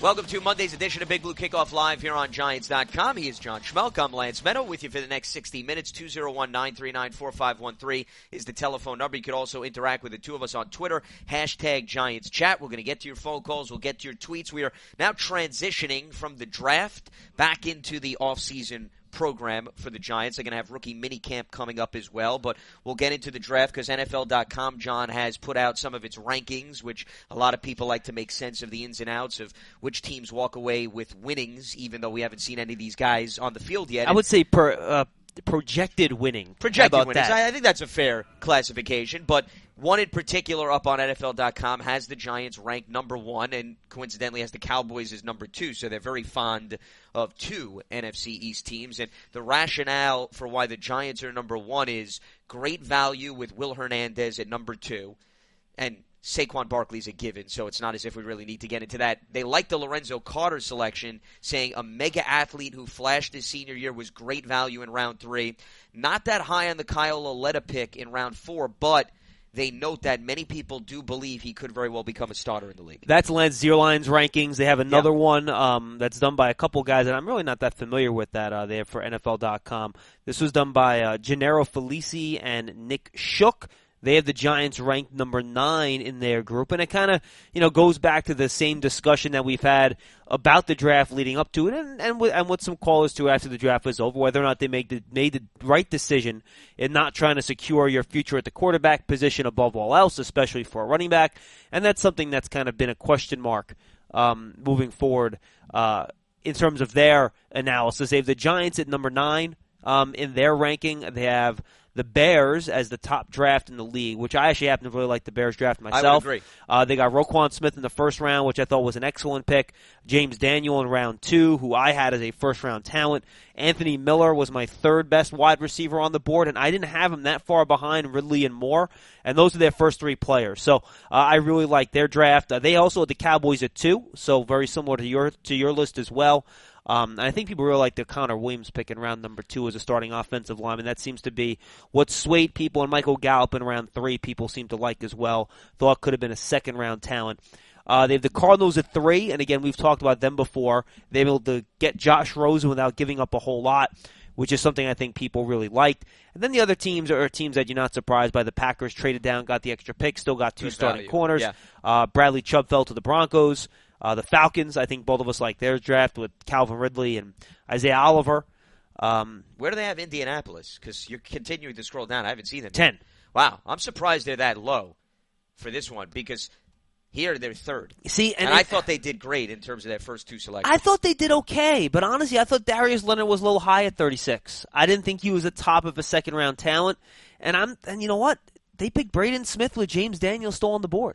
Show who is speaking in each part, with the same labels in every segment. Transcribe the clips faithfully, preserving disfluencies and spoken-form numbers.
Speaker 1: Welcome to Monday's edition of Big Blue Kickoff Live here on Giants dot com. He is John Schmelk. I'm Lance Meadow with you for the next sixty minutes. two oh one, nine three nine, four five one three is the telephone number. You could also interact with the two of us on Twitter, hashtag Giants Chat. We're going to get to your phone calls. We'll get to your tweets. We are now transitioning from the draft back into the offseason program for the Giants. They're going to have rookie minicamp coming up as well, but we'll get into the draft because N F L dot com, John, has put out some of its rankings, which a lot of people like to make sense of the ins and outs of which teams walk away with winnings, even though we haven't seen any of these guys on the field yet.
Speaker 2: I would say per, uh, projected winning.
Speaker 1: Projected winnings. I, I think that's a fair classification, but one in particular up on N F L dot com has the Giants ranked number one and coincidentally has the Cowboys as number two, so they're very fond of two N F C East teams. And the rationale for why the Giants are number one is great value with Will Hernandez at number two, and Saquon Barkley's a given, so it's not as if we really need to get into that. They like the Lorenzo Carter selection, saying a mega athlete who flashed his senior year was great value in round three. Not that high on the Kyle Lauletta pick in round four, but they note that many people do believe he could very well become a starter in the league.
Speaker 2: That's Lance Zierlein's rankings. They have another yeah. one um, that's done by a couple guys, and I'm really not that familiar with that. Uh, they have for N F L dot com. This was done by uh, Gennaro Felici and Nick Shook. They have the Giants ranked number nine in their group, and it kind of, you know, goes back to the same discussion that we've had about the draft leading up to it, and and with, and with some callers too after the draft was over, whether or not they make the, made the right decision in not trying to secure your future at the quarterback position above all else, especially for a running back, and that's something that's kind of been a question mark um, moving forward uh, in terms of their analysis. They have the Giants at number nine um, in their ranking. They have the Bears as the top draft in the league, which I actually happen to really like the Bears draft myself.
Speaker 1: I would agree.
Speaker 2: Uh, they got Roquan Smith in the first round, which I thought was an excellent pick. James Daniel in round two, who I had as a first-round talent. Anthony Miller was my third-best wide receiver on the board, and I didn't have him that far behind Ridley and Moore, and those are their first three players. So uh, I really like their draft. Uh, they also had the Cowboys at two, so very similar to your to your list as well. Um, and I think people really like the Connor Williams pick in round number two as a starting offensive lineman. That seems to be what swayed people, and Michael Gallup in round three people seem to like as well. Thought could have been a second-round talent. Uh, they have the Cardinals at three, and again, we've talked about them before. They're able to get Josh Rosen without giving up a whole lot, which is something I think people really liked. And then the other teams are teams that you're not surprised by. The Packers traded down, got the extra pick, still got two
Speaker 1: Good
Speaker 2: starting
Speaker 1: value.
Speaker 2: corners.
Speaker 1: Yeah.
Speaker 2: Uh, Bradley Chubb fell to the Broncos. Uh, the Falcons, I think both of us like their draft with Calvin Ridley and Isaiah Oliver. Um,
Speaker 1: Where do they have Indianapolis? Because you're continuing to scroll down. I haven't seen them.
Speaker 2: ten.
Speaker 1: Wow. I'm surprised they're that low for this one because here they're third.
Speaker 2: See, and,
Speaker 1: and I
Speaker 2: it,
Speaker 1: thought they did great in terms of their first two selections.
Speaker 2: I thought they did okay, but honestly, I thought Darius Leonard was a little high at thirty-six. I didn't think he was the top of a second-round talent. And I'm, and you know what? They picked Braden Smith with James Daniels still on the board.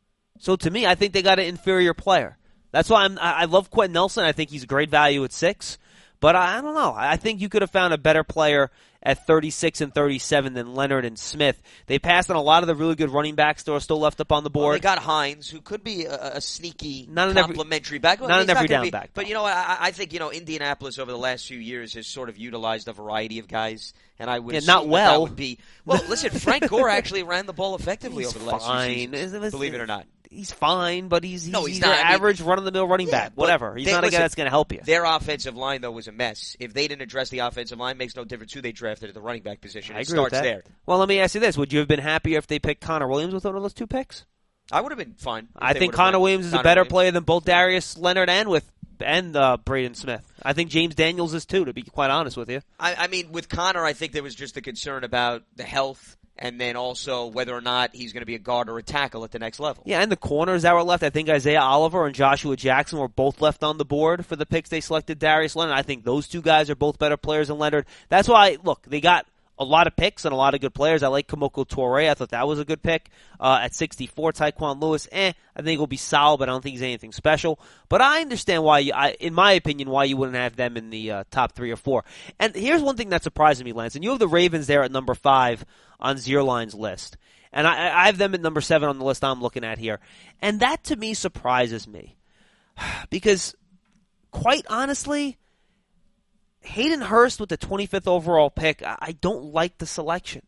Speaker 2: So to me, I think they got an inferior player. That's why I'm, I love Quentin Nelson. I think he's a great value at six. But I don't know. I think you could have found a better player at thirty-six and thirty-seven than Leonard and Smith. They passed on a lot of the really good running backs that are still left up on the board.
Speaker 1: Well, they got Hines, who could be a, a sneaky
Speaker 2: not
Speaker 1: complimentary
Speaker 2: every,
Speaker 1: back. Well,
Speaker 2: not an every down
Speaker 1: be,
Speaker 2: back.
Speaker 1: But, you know, I, I think, you know, Indianapolis over the last few years has sort of utilized a variety of guys. And I would
Speaker 2: yeah,
Speaker 1: assume
Speaker 2: not well.
Speaker 1: that, that would be – well, listen, Frank Gore actually ran the ball effectively
Speaker 2: he's
Speaker 1: over the last
Speaker 2: fine.
Speaker 1: few seasons, believe it or not.
Speaker 2: He's fine, but he's, he's,
Speaker 1: no, he's,
Speaker 2: he's
Speaker 1: not.
Speaker 2: your
Speaker 1: I mean,
Speaker 2: average run-of-the-mill running
Speaker 1: yeah,
Speaker 2: back. Whatever. He's
Speaker 1: they,
Speaker 2: not a
Speaker 1: listen,
Speaker 2: guy that's going to help you.
Speaker 1: Their offensive line, though, was a mess. If they didn't address the offensive line, it makes no difference who they drafted at the running back position.
Speaker 2: I
Speaker 1: it
Speaker 2: agree
Speaker 1: starts
Speaker 2: with that.
Speaker 1: there.
Speaker 2: Well, let me ask you this. Would you have been happier if they picked Connor Williams with one of those two picks?
Speaker 1: I would have been fine.
Speaker 2: I think Connor Williams is
Speaker 1: Connor
Speaker 2: a better
Speaker 1: Williams.
Speaker 2: player than both Darius Leonard and with and uh, Braden Smith. I think James Daniels is too, to be quite honest with you.
Speaker 1: I, I mean, with Connor, I think there was just a concern about the health and then also whether or not he's going to be a guard or a tackle at the next level.
Speaker 2: Yeah, and the corners that were left, I think Isaiah Oliver and Joshua Jackson were both left on the board for the picks they selected Darius Leonard. I think those two guys are both better players than Leonard. That's why, look, they got a lot of picks and a lot of good players. I like Kamoko Toure. I thought that was a good pick. Uh, at sixty-four, Tyquan Lewis, eh, I think he'll be solid, but I don't think he's anything special. But I understand why, you, I, in my opinion, why you wouldn't have them in the uh, top three or four. And here's one thing that surprised me, Lance. And you have the Ravens there at number five on Zierlein's list. And I, I have them at number seven on the list I'm looking at here. And that, to me, surprises me. Because, quite honestly, Hayden Hurst with the twenty-fifth overall pick, I don't like the selection.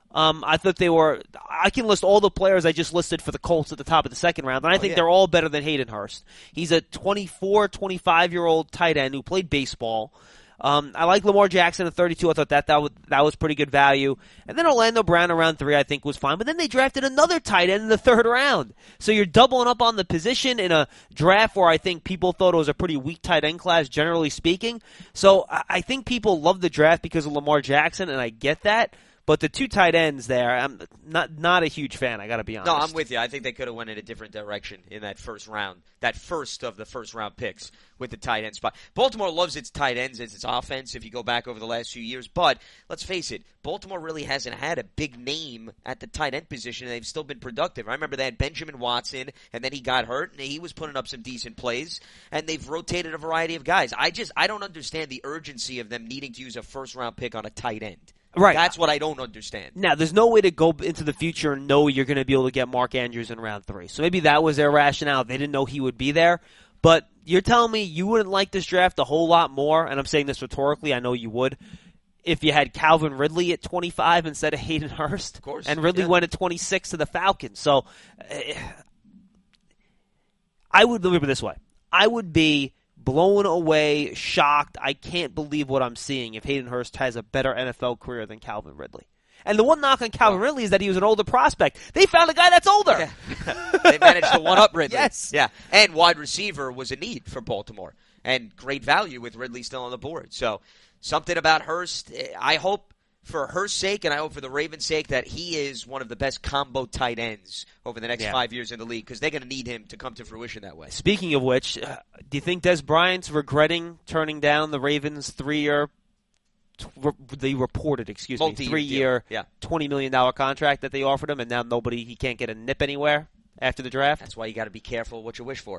Speaker 2: Um, I thought they were – I can list all the players I just listed for the Colts at the top of the second round, and I
Speaker 1: oh,
Speaker 2: think
Speaker 1: yeah.
Speaker 2: they're all better than Hayden Hurst. He's a twenty-four, twenty-five-year-old tight end who played baseball. Um, I like Lamar Jackson at thirty-two. I thought that that was, that was pretty good value. And then Orlando Brown around three I think was fine. But then they drafted another tight end in the third round. So you're doubling up on the position in a draft where I think people thought it was a pretty weak tight end class, generally speaking. So I, I think people love the draft because of Lamar Jackson, and I get that. But the two tight ends there, I'm not not a huge fan, I got to be honest.
Speaker 1: No, I'm with you. I think they could have went in a different direction in that first round, that first of the first round picks with the tight end spot. Baltimore loves its tight ends, it's its offense if you go back over the last few years. But let's face it, Baltimore really hasn't had a big name at the tight end position, and they've still been productive. I remember they had Benjamin Watson, and then he got hurt, and he was putting up some decent plays, and they've rotated a variety of guys. I just I don't understand the urgency of them needing to use a first round pick on a tight end.
Speaker 2: Right.
Speaker 1: That's what I don't understand.
Speaker 2: Now, there's no way to go into the future and know you're going to be able to get Mark Andrews in round three. So maybe that was their rationale. They didn't know he would be there. But you're telling me you wouldn't like this draft a whole lot more, and I'm saying this rhetorically, I know you would, if you had Calvin Ridley at twenty-five instead of Hayden Hurst.
Speaker 1: Of course.
Speaker 2: And Ridley
Speaker 1: yeah.
Speaker 2: went at twenty-six to the Falcons. So uh, I would look at it this way. I would be blown away, shocked. I can't believe what I'm seeing if Hayden Hurst has a better N F L career than Calvin Ridley. And the one knock on Calvin Ridley is that he was an older prospect. They found a guy that's older.
Speaker 1: Yeah. They managed to one-up Ridley.
Speaker 2: Yes.
Speaker 1: Yeah. And wide receiver was a need for Baltimore. And great value with Ridley still on the board. So something about Hurst, I hope for Hurst's sake and I hope for the Ravens' sake that he is one of the best combo tight ends over the next
Speaker 2: yeah.
Speaker 1: five years in the league because they're going to need him to come to fruition that way.
Speaker 2: Speaking of which, uh, do you think Des Bryant's regretting turning down the Ravens' three-year, t- re- they reported, excuse me,
Speaker 1: Multi-year
Speaker 2: three-year,
Speaker 1: deal. Yeah.
Speaker 2: twenty million dollars contract that they offered him, and now nobody, he can't get a nip anywhere after the draft?
Speaker 1: That's why you got to be careful what you wish for.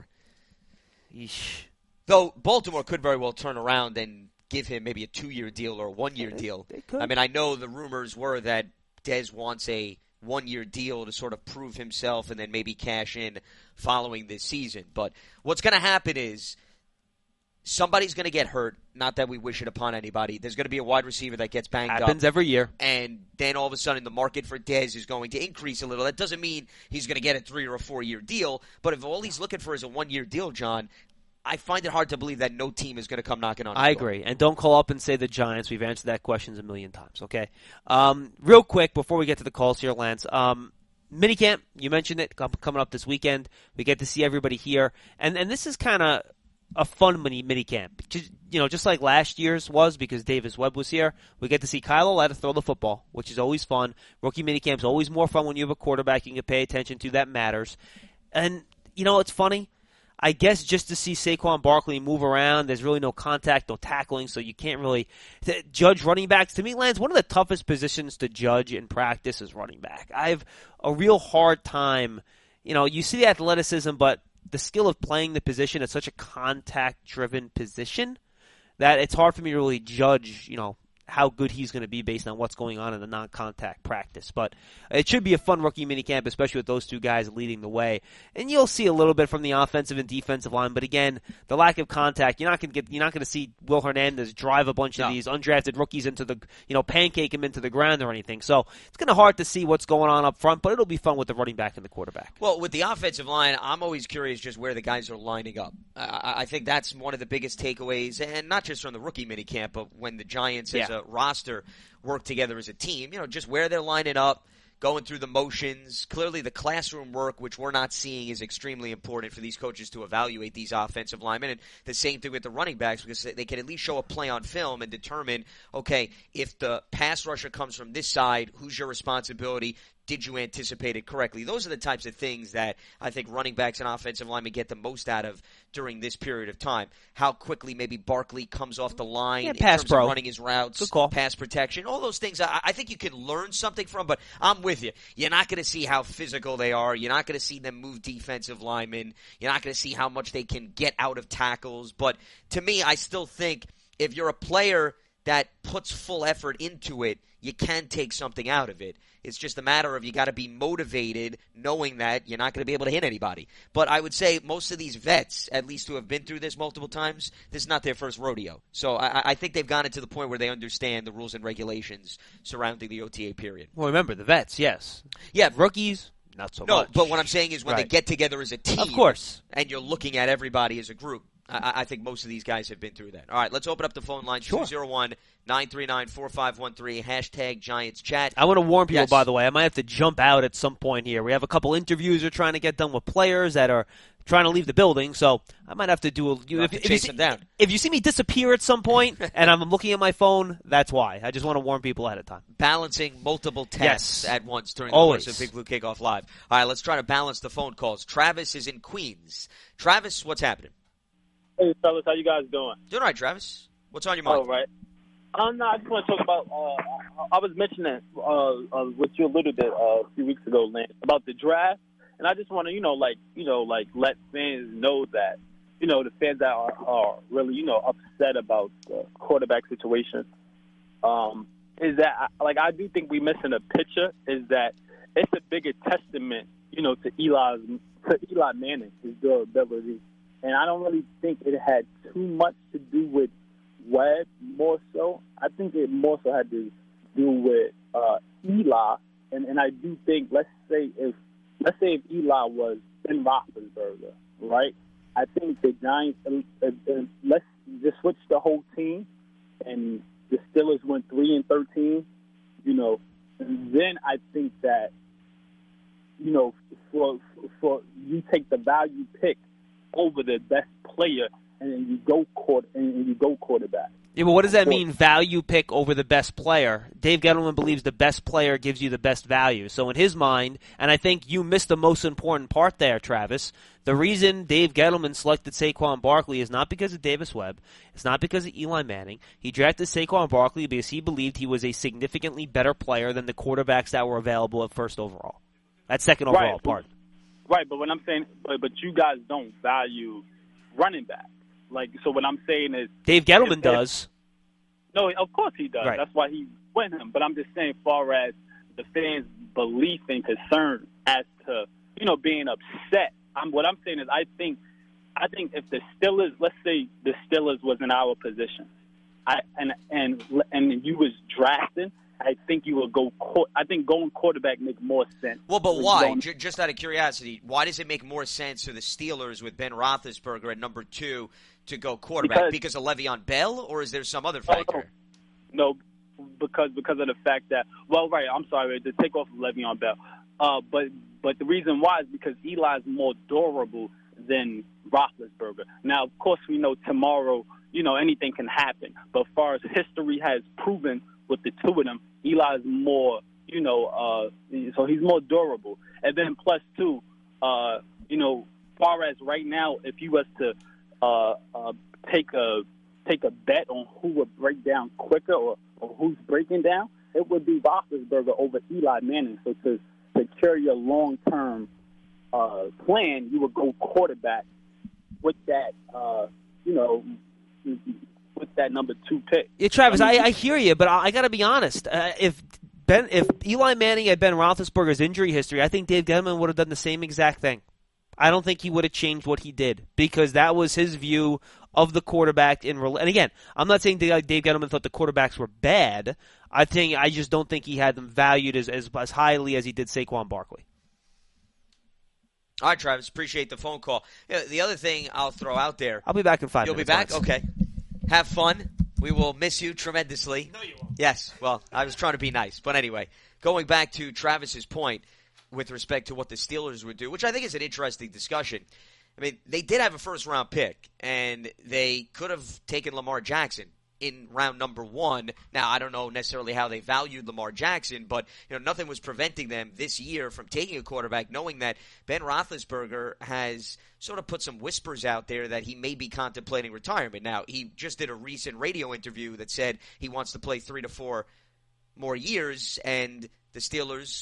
Speaker 2: Yeesh.
Speaker 1: Though Baltimore could very well turn around and give him maybe a two-year deal or a one-year
Speaker 2: Yeah,
Speaker 1: deal.
Speaker 2: they could.
Speaker 1: I mean, I know the rumors were that Dez wants a one-year deal to sort of prove himself and then maybe cash in following this season. But what's going to happen is somebody's going to get hurt. Not that we wish it upon anybody. There's going to be a wide receiver that gets banged up.
Speaker 2: Happens every year.
Speaker 1: And then all of a sudden the market for Dez is going to increase a little. That doesn't mean he's going to get a three- or a four-year deal. But if all he's looking for is a one-year deal, John, I find it hard to believe that no team is going to come knocking on his
Speaker 2: I
Speaker 1: door.
Speaker 2: agree. And don't call up and say the Giants. We've answered that question a million times, okay? Um, real quick, before we get to the calls here, Lance, um, minicamp, you mentioned it, coming up this weekend. We get to see everybody here. And and this is kind of a fun mini minicamp. Just, you know, just like last year's was because Davis Webb was here. We get to see Kyle Oleta throw the football, which is always fun. Rookie minicamp's always more fun when you have a quarterback you can pay attention to. That matters. And, you know, it's funny. I guess just to see Saquon Barkley move around, there's really no contact, no tackling, so you can't really th- judge running backs. To me, Lance, one of the toughest positions to judge in practice is running back. I have a real hard time. You know, you see the athleticism, but the skill of playing the position is such a contact-driven position that it's hard for me to really judge, you know, how good he's going to be based on what's going on in the non-contact practice. But it should be a fun rookie minicamp, especially with those two guys leading the way. And you'll see a little bit from the offensive and defensive line, but again, the lack of contact, you're not going to get, you're not going to see Will Hernandez drive a bunch
Speaker 1: No.
Speaker 2: of these undrafted rookies into the, you know, pancake him into the ground or anything. So it's kind of hard to see what's going on up front, but it'll be fun with the running back and the quarterback.
Speaker 1: Well, with the offensive line, I'm always curious just where the guys are lining up. I, I think that's one of the biggest takeaways, and not just from the rookie minicamp, but when the Giants as
Speaker 2: Yeah.
Speaker 1: a roster work together as a team, you know, just where they're lining up, going through the motions. Clearly the classroom work, which we're not seeing, is extremely important for these coaches to evaluate these offensive linemen. And the same thing with the running backs, because they can at least show a play on film and determine, okay, if the pass rusher comes from this side, who's your responsibility? Did you anticipate it correctly? Those are the types of things that I think running backs and offensive linemen get the most out of during this period of time. How quickly maybe Barkley comes off the line
Speaker 2: Yeah,
Speaker 1: in
Speaker 2: pass
Speaker 1: terms
Speaker 2: pro.
Speaker 1: of running his routes,
Speaker 2: Good call.
Speaker 1: pass protection, all those things. I, I think you can learn something from, but I'm with you. You're not going to see how physical they are. You're not going to see them move defensive linemen. You're not going to see how much they can get out of tackles. But to me, I still think if you're a player that puts full effort into it, you can take something out of it. It's just a matter of you got to be motivated knowing that you're not going to be able to hit anybody. But I would say most of these vets, at least who have been through this multiple times, this is not their first rodeo. So I, I think they've gotten to the point where they understand the rules and regulations surrounding the O T A period.
Speaker 2: Well, remember, the vets, yes.
Speaker 1: Yeah,
Speaker 2: Rookies, not so
Speaker 1: no,
Speaker 2: much.
Speaker 1: but what I'm saying is when
Speaker 2: Right.
Speaker 1: they get together as a team,
Speaker 2: Of course.
Speaker 1: and you're looking at everybody as a group, I, I think most of these guys have been through that. All right, let's open up the phone line,
Speaker 2: Sure.
Speaker 1: two oh one, nine three nine, four five one three, hashtag Giants Chat.
Speaker 2: I want to warn people,
Speaker 1: Yes.
Speaker 2: by the way, I might have to jump out at some point here. We have a couple interviews we're trying to get done with players that are trying to leave the building, so I might have to do a...
Speaker 1: You'll have to chase
Speaker 2: you
Speaker 1: them down.
Speaker 2: If you see me disappear at some point and I'm looking at my phone, that's why. I just want to warn people ahead of time.
Speaker 1: Balancing multiple tasks
Speaker 2: Yes.
Speaker 1: at once during
Speaker 2: Always.
Speaker 1: the course of Big Blue Kickoff Live. All right, let's try to balance the phone calls. Travis is in Queens. Travis, what's happening?
Speaker 3: Hey, fellas, how you guys doing?
Speaker 1: Doing all right, Travis. What's on your mind?
Speaker 3: All right. Um, no, I just want to talk about. Uh, I was mentioning uh, uh, what you alluded to uh, a few weeks ago, Lance, about the draft, and I just want to, you know, like, you know, like let fans know that, you know, the fans that are, are really, you know, upset about the quarterback situation, um, is that, like, I do think we missing a picture. Is that it's a bigger testament, you know, to Eli's to Eli Manning, his durability. And I don't really think it had too much to do with Webb, more so. I think it more so had to do with uh, Eli. And, and I do think, let's say if let's say if Eli was Ben Roethlisberger, right? I think the Giants, uh, uh, let's just switch the whole team, and the Steelers went three and thirteen. You know, and then I think that, you know, for for you take the value pick over the best player, and then you go court and you go quarterback.
Speaker 2: Yeah, but what does that mean, value pick over the best player? Dave Gettleman believes the best player gives you the best value. So in his mind, and I think you missed the most important part there, Travis, the reason Dave Gettleman selected Saquon Barkley is not because of Davis Webb. It's not because of Eli Manning. He drafted Saquon Barkley because he believed he was a significantly better player than the quarterbacks that were available at first overall. That's second overall,
Speaker 3: Right.
Speaker 2: pardon.
Speaker 3: Right, but what I'm saying, but, but you guys don't value running back. Like, so what I'm saying is,
Speaker 2: Dave Gettleman
Speaker 3: if-
Speaker 2: does.
Speaker 3: no, of course he does.
Speaker 2: Right.
Speaker 3: That's why he went him. But I'm just saying, far as the fans' belief and concern as to, you know, being upset. I'm what I'm saying is, I think, I think if the Steelers, let's say the Steelers was in our position, I and and and you was drafting, I think you would go. I think going quarterback make more sense.
Speaker 1: Well, but
Speaker 3: than
Speaker 1: why?
Speaker 3: going-
Speaker 1: J- just out of curiosity, why does it make more sense for the Steelers with Ben Roethlisberger at number two to go quarterback? Because,
Speaker 3: Because-
Speaker 1: of Le'Veon Bell, or is there some other
Speaker 3: Oh, no.
Speaker 1: factor?
Speaker 3: No, because because of the fact that, well, right, I'm sorry, to take off Le'Veon Bell. Uh, but but the reason why is because Eli's more durable than Roethlisberger. Now, of course, we know tomorrow, you know, anything can happen. But as far as history has proven with the two of them, Eli's more, you know, uh, so he's more durable. And then plus two, uh, you know, far as right now, if you was to uh, uh, take a take a bet on who would break down quicker or, or who's breaking down, it would be Roethlisberger over Eli Manning. So to to carry a long term uh, plan, you would go quarterback with that, uh, you know, with that number two pick.
Speaker 2: Yeah, Travis,
Speaker 3: I
Speaker 2: I,
Speaker 3: mean,
Speaker 2: I hear you, but I, I got to be honest. Uh, if Ben, if Eli Manning had Ben Roethlisberger's injury history, I think Dave Gettleman would have done the same exact thing. I don't think he would have changed what he did because that was his view of the quarterback. In rel- and again, I'm not saying Dave Dave Gettleman thought the quarterbacks were bad. I think I just don't think he had them valued as as, as highly as he did Saquon Barkley.
Speaker 1: All right, Travis, appreciate the phone call. You know, the other thing I'll throw out there.
Speaker 2: I'll be back in five
Speaker 1: You'll
Speaker 2: minutes.
Speaker 1: be back?
Speaker 2: Lance.
Speaker 1: Okay. Have fun. We will miss you tremendously.
Speaker 2: No, you won't.
Speaker 1: Yes. Well, I was trying to be nice. But anyway, going back to Travis's point with respect to what the Steelers would do, which I think is an interesting discussion. I mean, they did have a first-round pick, and they could have taken Lamar Jackson in round number one. Now, I don't know necessarily how they valued Lamar Jackson, but you know, nothing was preventing them this year from taking a quarterback, knowing that Ben Roethlisberger has sort of put some whispers out there that he may be contemplating retirement. Now, he just did a recent radio interview that said he wants to play three to four more years, and the Steelers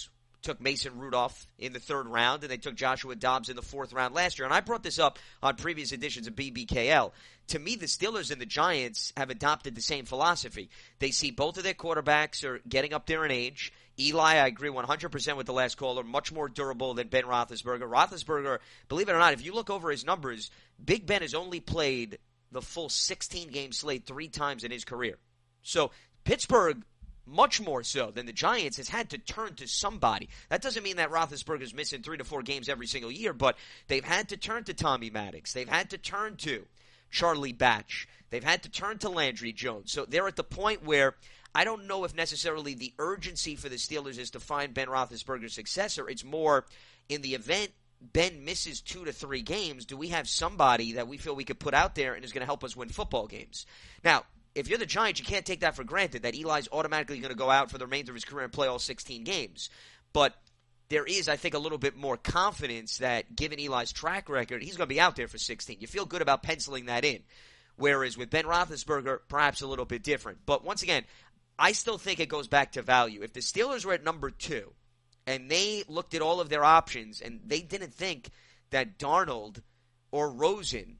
Speaker 1: took Mason Rudolph in the third round, and they took Joshua Dobbs in the fourth round last year. And I brought this up on previous editions of B B K L. To me, the Steelers and the Giants have adopted the same philosophy. They see both of their quarterbacks are getting up there in age. Eli, I agree one hundred percent with the last caller, much more durable than Ben Roethlisberger. Roethlisberger, believe it or not, if you look over his numbers, Big Ben has only played the full sixteen-game slate three times in his career. So Pittsburgh, much more so than the Giants, has had to turn to somebody. That doesn't mean that Roethlisberger's missing three to four games every single year, but they've had to turn to Tommy Maddox. They've had to turn to Charlie Batch. They've had to turn to Landry Jones. So they're at the point where I don't know if necessarily the urgency for the Steelers is to find Ben Roethlisberger's successor. It's more in the event Ben misses two to three games, do we have somebody that we feel we could put out there and is going to help us win football games? Now, if you're the Giants, you can't take that for granted, that Eli's automatically going to go out for the remainder of his career and play all sixteen games. But there is, I think, a little bit more confidence that, given Eli's track record, he's going to be out there for sixteen. You feel good about penciling that in. Whereas with Ben Roethlisberger, perhaps a little bit different. But once again, I still think it goes back to value. If the Steelers were at number two and they looked at all of their options and they didn't think that Darnold or Rosen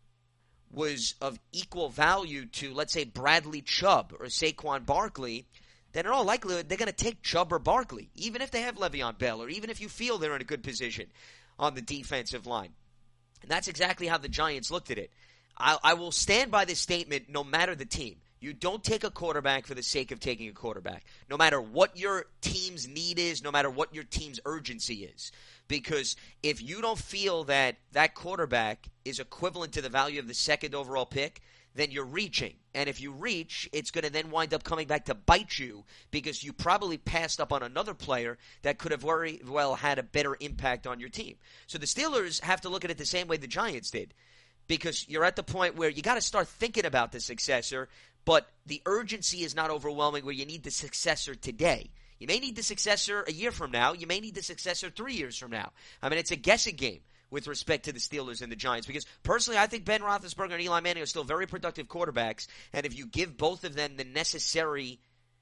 Speaker 1: was of equal value to, let's say, Bradley Chubb or Saquon Barkley, then in all likelihood they're going to take Chubb or Barkley, even if they have Le'Veon Bell or even if you feel they're in a good position on the defensive line. And that's exactly how the Giants looked at it. I, I will stand by this statement no matter the team. You don't take a quarterback for the sake of taking a quarterback, no matter what your team's need is, no matter what your team's urgency is. Because if you don't feel that that quarterback is equivalent to the value of the second overall pick, then you're reaching. And if you reach, it's going to then wind up coming back to bite you because you probably passed up on another player that could have very well had a better impact on your team. So the Steelers have to look at it the same way the Giants did, because you're at the point where you got to start thinking about the successor, but the urgency is not overwhelming where you need the successor today. You may need the successor a year from now. You may need the successor three years from now. I mean, it's a guessing game with respect to the Steelers and the Giants, because personally I think Ben Roethlisberger and Eli Manning are still very productive quarterbacks, and if you give both of them the necessary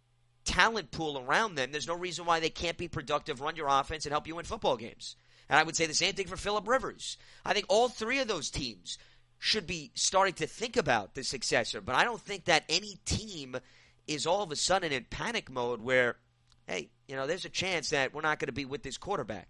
Speaker 1: talent pool around them, there's no reason why they can't be productive, run your offense, and help you win football games. And I would say the same thing for Phillip Rivers. I think all three of those teams should be starting to think about the successor, but I don't think that any team is all of a sudden in panic mode where, hey, you know, there's a chance that we're not going to be with this quarterback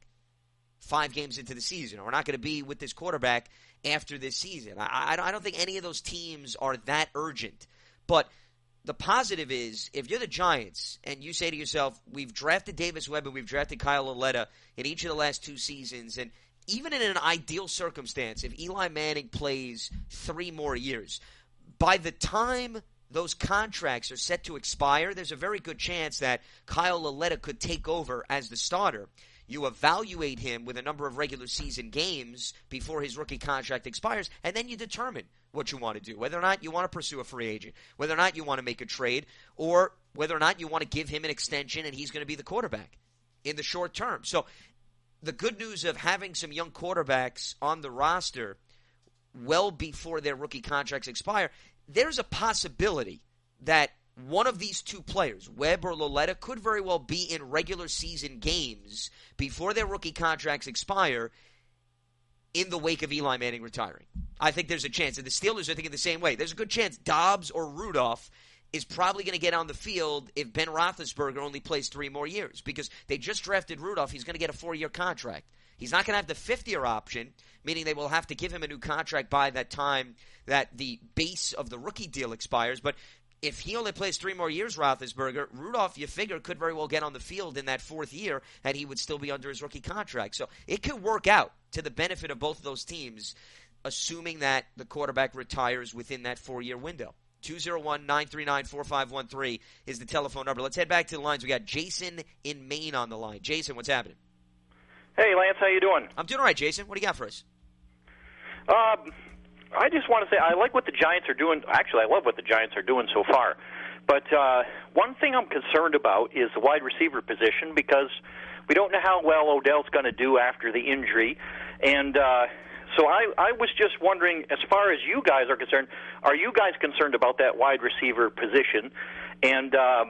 Speaker 1: five games into the season, or we're not going to be with this quarterback after this season. I, I don't think any of those teams are that urgent. But the positive is, if you're the Giants and you say to yourself, we've drafted Davis Webb and we've drafted Kyle Lauletta in each of the last two seasons, and even in an ideal circumstance, if Eli Manning plays three more years, by the time those contracts are set to expire, there's a very good chance that Kyle Lauletta could take over as the starter. You evaluate him with a number of regular season games before his rookie contract expires, and then you determine what you want to do, whether or not you want to pursue a free agent, whether or not you want to make a trade, or whether or not you want to give him an extension and he's going to be the quarterback in the short term. So the good news of having some young quarterbacks on the roster well before their rookie contracts expire, there's a possibility that one of these two players, Webb or Lauletta, could very well be in regular season games before their rookie contracts expire in the wake of Eli Manning retiring. I think there's a chance. And the Steelers are thinking the same way. There's a good chance Dobbs or Rudolph is probably going to get on the field if Ben Roethlisberger only plays three more years, because they just drafted Rudolph. He's going to get a four-year contract. He's not going to have the fifth-year option, meaning they will have to give him a new contract by that time that the base of the rookie deal expires. But if he only plays three more years, Roethlisberger, Rudolph, you figure, could very well get on the field in that fourth year, and he would still be under his rookie contract. So it could work out to the benefit of both of those teams, assuming that the quarterback retires within that four-year window. two oh one, nine three nine, four five one three is the telephone number. Let's head back to the lines. We got Jason in Maine on the line. Jason, what's happening?
Speaker 4: Hey, Lance, how you doing?
Speaker 1: I'm doing all right, Jason. What do you got for us?
Speaker 4: Um, I just want to say I like what the Giants are doing. Actually, I love what the Giants are doing so far. But uh, one thing I'm concerned about is the wide receiver position, because we don't know how well Odell's going to do after the injury. And uh, so I, I was just wondering, as far as you guys are concerned, are you guys concerned about that wide receiver position? And um,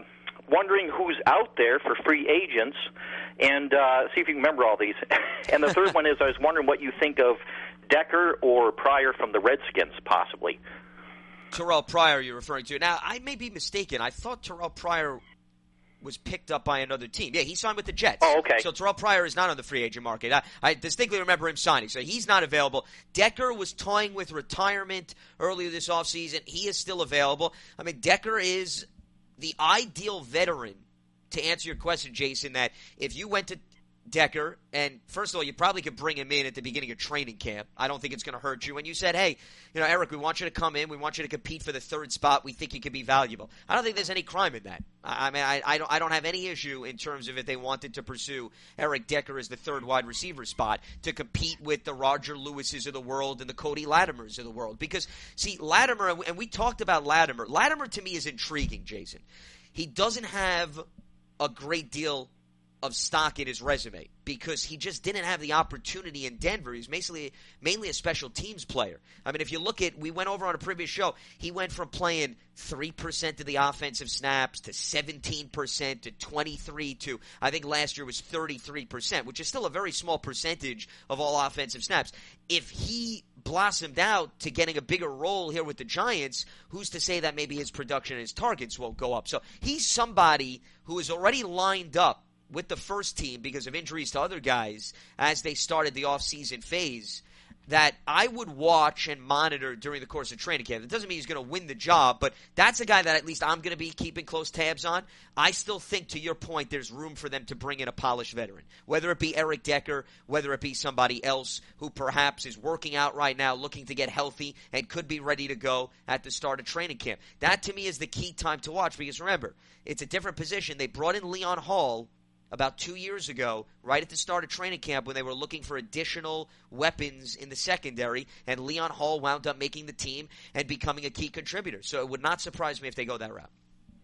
Speaker 4: wondering who's out there for free agents, and uh, see if you can remember all these. And the third one is I was wondering what you think of Decker or Pryor from the Redskins, possibly.
Speaker 1: Terrell Pryor you're referring to. Now, I may be mistaken. I thought Terrell Pryor was picked up by another team. Yeah, he signed with the Jets.
Speaker 4: Oh, okay.
Speaker 1: So Terrell Pryor is not on the free agent market. I, I distinctly remember him signing, so he's not available. Decker was toying with retirement earlier this offseason. He is still available. I mean, Decker is the ideal veteran to answer your question, Jason, that if you went to Decker, and first of all, you probably could bring him in at the beginning of training camp. I don't think it's going to hurt you. And you said, hey, you know, Eric, we want you to come in. We want you to compete for the third spot. We think you could be valuable. I don't think there's any crime in that. I, I mean, I, I, don't, I don't have any issue in terms of if they wanted to pursue Eric Decker as the third wide receiver spot to compete with the Roger Lewises of the world and the Cody Latimers of the world. Because, see, Latimer, and we talked about Latimer. Latimer, to me, is intriguing, Jason. He doesn't have a great deal of stock in his resume because he just didn't have the opportunity in Denver. He's mainly, mainly a special teams player. I mean, if you look at, we went over on a previous show, he went from playing three percent of the offensive snaps to seventeen percent to twenty-three to, I think last year was thirty-three percent, which is still a very small percentage of all offensive snaps. If he blossomed out to getting a bigger role here with the Giants, who's to say that maybe his production and his targets won't go up? So he's somebody who is already lined up with the first team because of injuries to other guys as they started the offseason phase that I would watch and monitor during the course of training camp. It doesn't mean he's going to win the job, but that's a guy that at least I'm going to be keeping close tabs on. I still think, to your point, there's room for them to bring in a polished veteran, whether it be Eric Decker, whether it be somebody else who perhaps is working out right now, looking to get healthy and could be ready to go at the start of training camp. That, to me, is the key time to watch because, remember, it's a different position. They brought in Leon Hall about two years ago, right at the start of training camp when they were looking for additional weapons in the secondary, and Leon Hall wound up making the team and becoming a key contributor. So it would not surprise me if they go that route.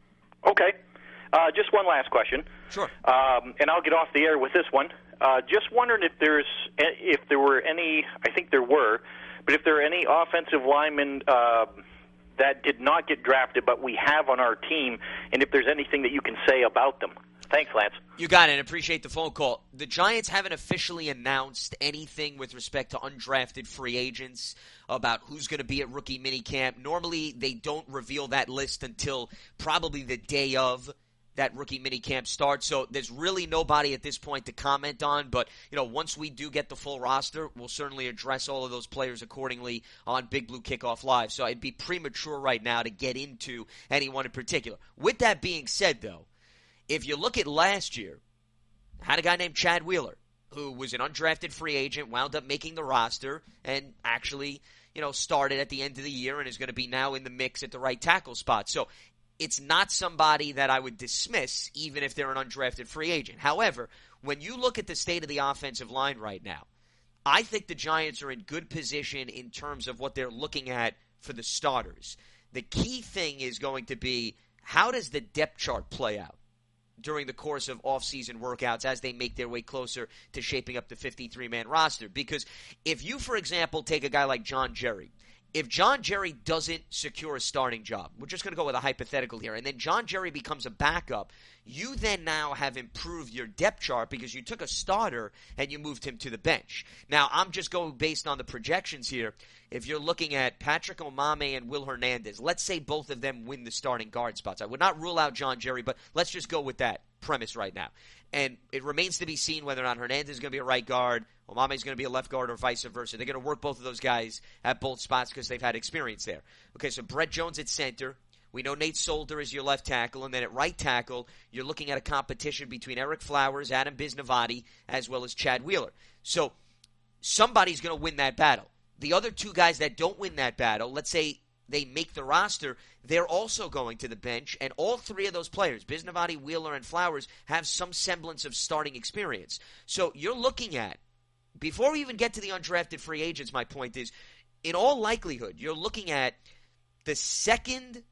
Speaker 4: Okay. Uh, just one last question.
Speaker 1: Sure.
Speaker 4: Um, and I'll get off the air with this one. Uh, just wondering if there's if there were any, I think there were, but if there are any offensive linemen uh, that did not get drafted but we have on our team, and if there's anything that you can say about them. Thanks, Lance.
Speaker 1: You got it. I appreciate the phone call. The Giants haven't officially announced anything with respect to undrafted free agents about who's going to be at rookie minicamp. Normally, they don't reveal that list until probably the day of that rookie minicamp starts. So there's really nobody at this point to comment on. But, you know, once we do get the full roster, we'll certainly address all of those players accordingly on Big Blue Kickoff Live. So it'd be premature right now to get into anyone in particular. With that being said, though, if you look at last year, had a guy named Chad Wheeler who was an undrafted free agent, wound up making the roster, and actually, you know, started at the end of the year and is going to be now in the mix at the right tackle spot. So it's not somebody that I would dismiss even if they're an undrafted free agent. However, when you look at the state of the offensive line right now, I think the Giants are in good position in terms of what they're looking at for the starters. The key thing is going to be, how does the depth chart play out during the course of off-season workouts as they make their way closer to shaping up the fifty-three man roster? Because if you, for example, take a guy like John Jerry, if John Jerry doesn't secure a starting job, we're just going to go with a hypothetical here, and then John Jerry becomes a backup, you then now have improved your depth chart because you took a starter and you moved him to the bench. Now, I'm just going based on the projections here. If you're looking at Patrick Omameh and Will Hernandez, let's say both of them win the starting guard spots. I would not rule out John Jerry, but let's just go with that premise right now. And it remains to be seen whether or not Hernandez is going to be a right guard, Omameh is going to be a left guard, or vice versa. They're going to work both of those guys at both spots because they've had experience there. Okay, so Brett Jones at center. We know Nate Solder is your left tackle, and then at right tackle, you're looking at a competition between Eric Flowers, Adam Bisnavati, as well as Chad Wheeler. So somebody's going to win that battle. The other two guys that don't win that battle, let's say they make the roster, they're also going to the bench, and all three of those players, Bisnavati, Wheeler, and Flowers, have some semblance of starting experience. So you're looking at, before we even get to the undrafted free agents, my point is, in all likelihood, you're looking at the second,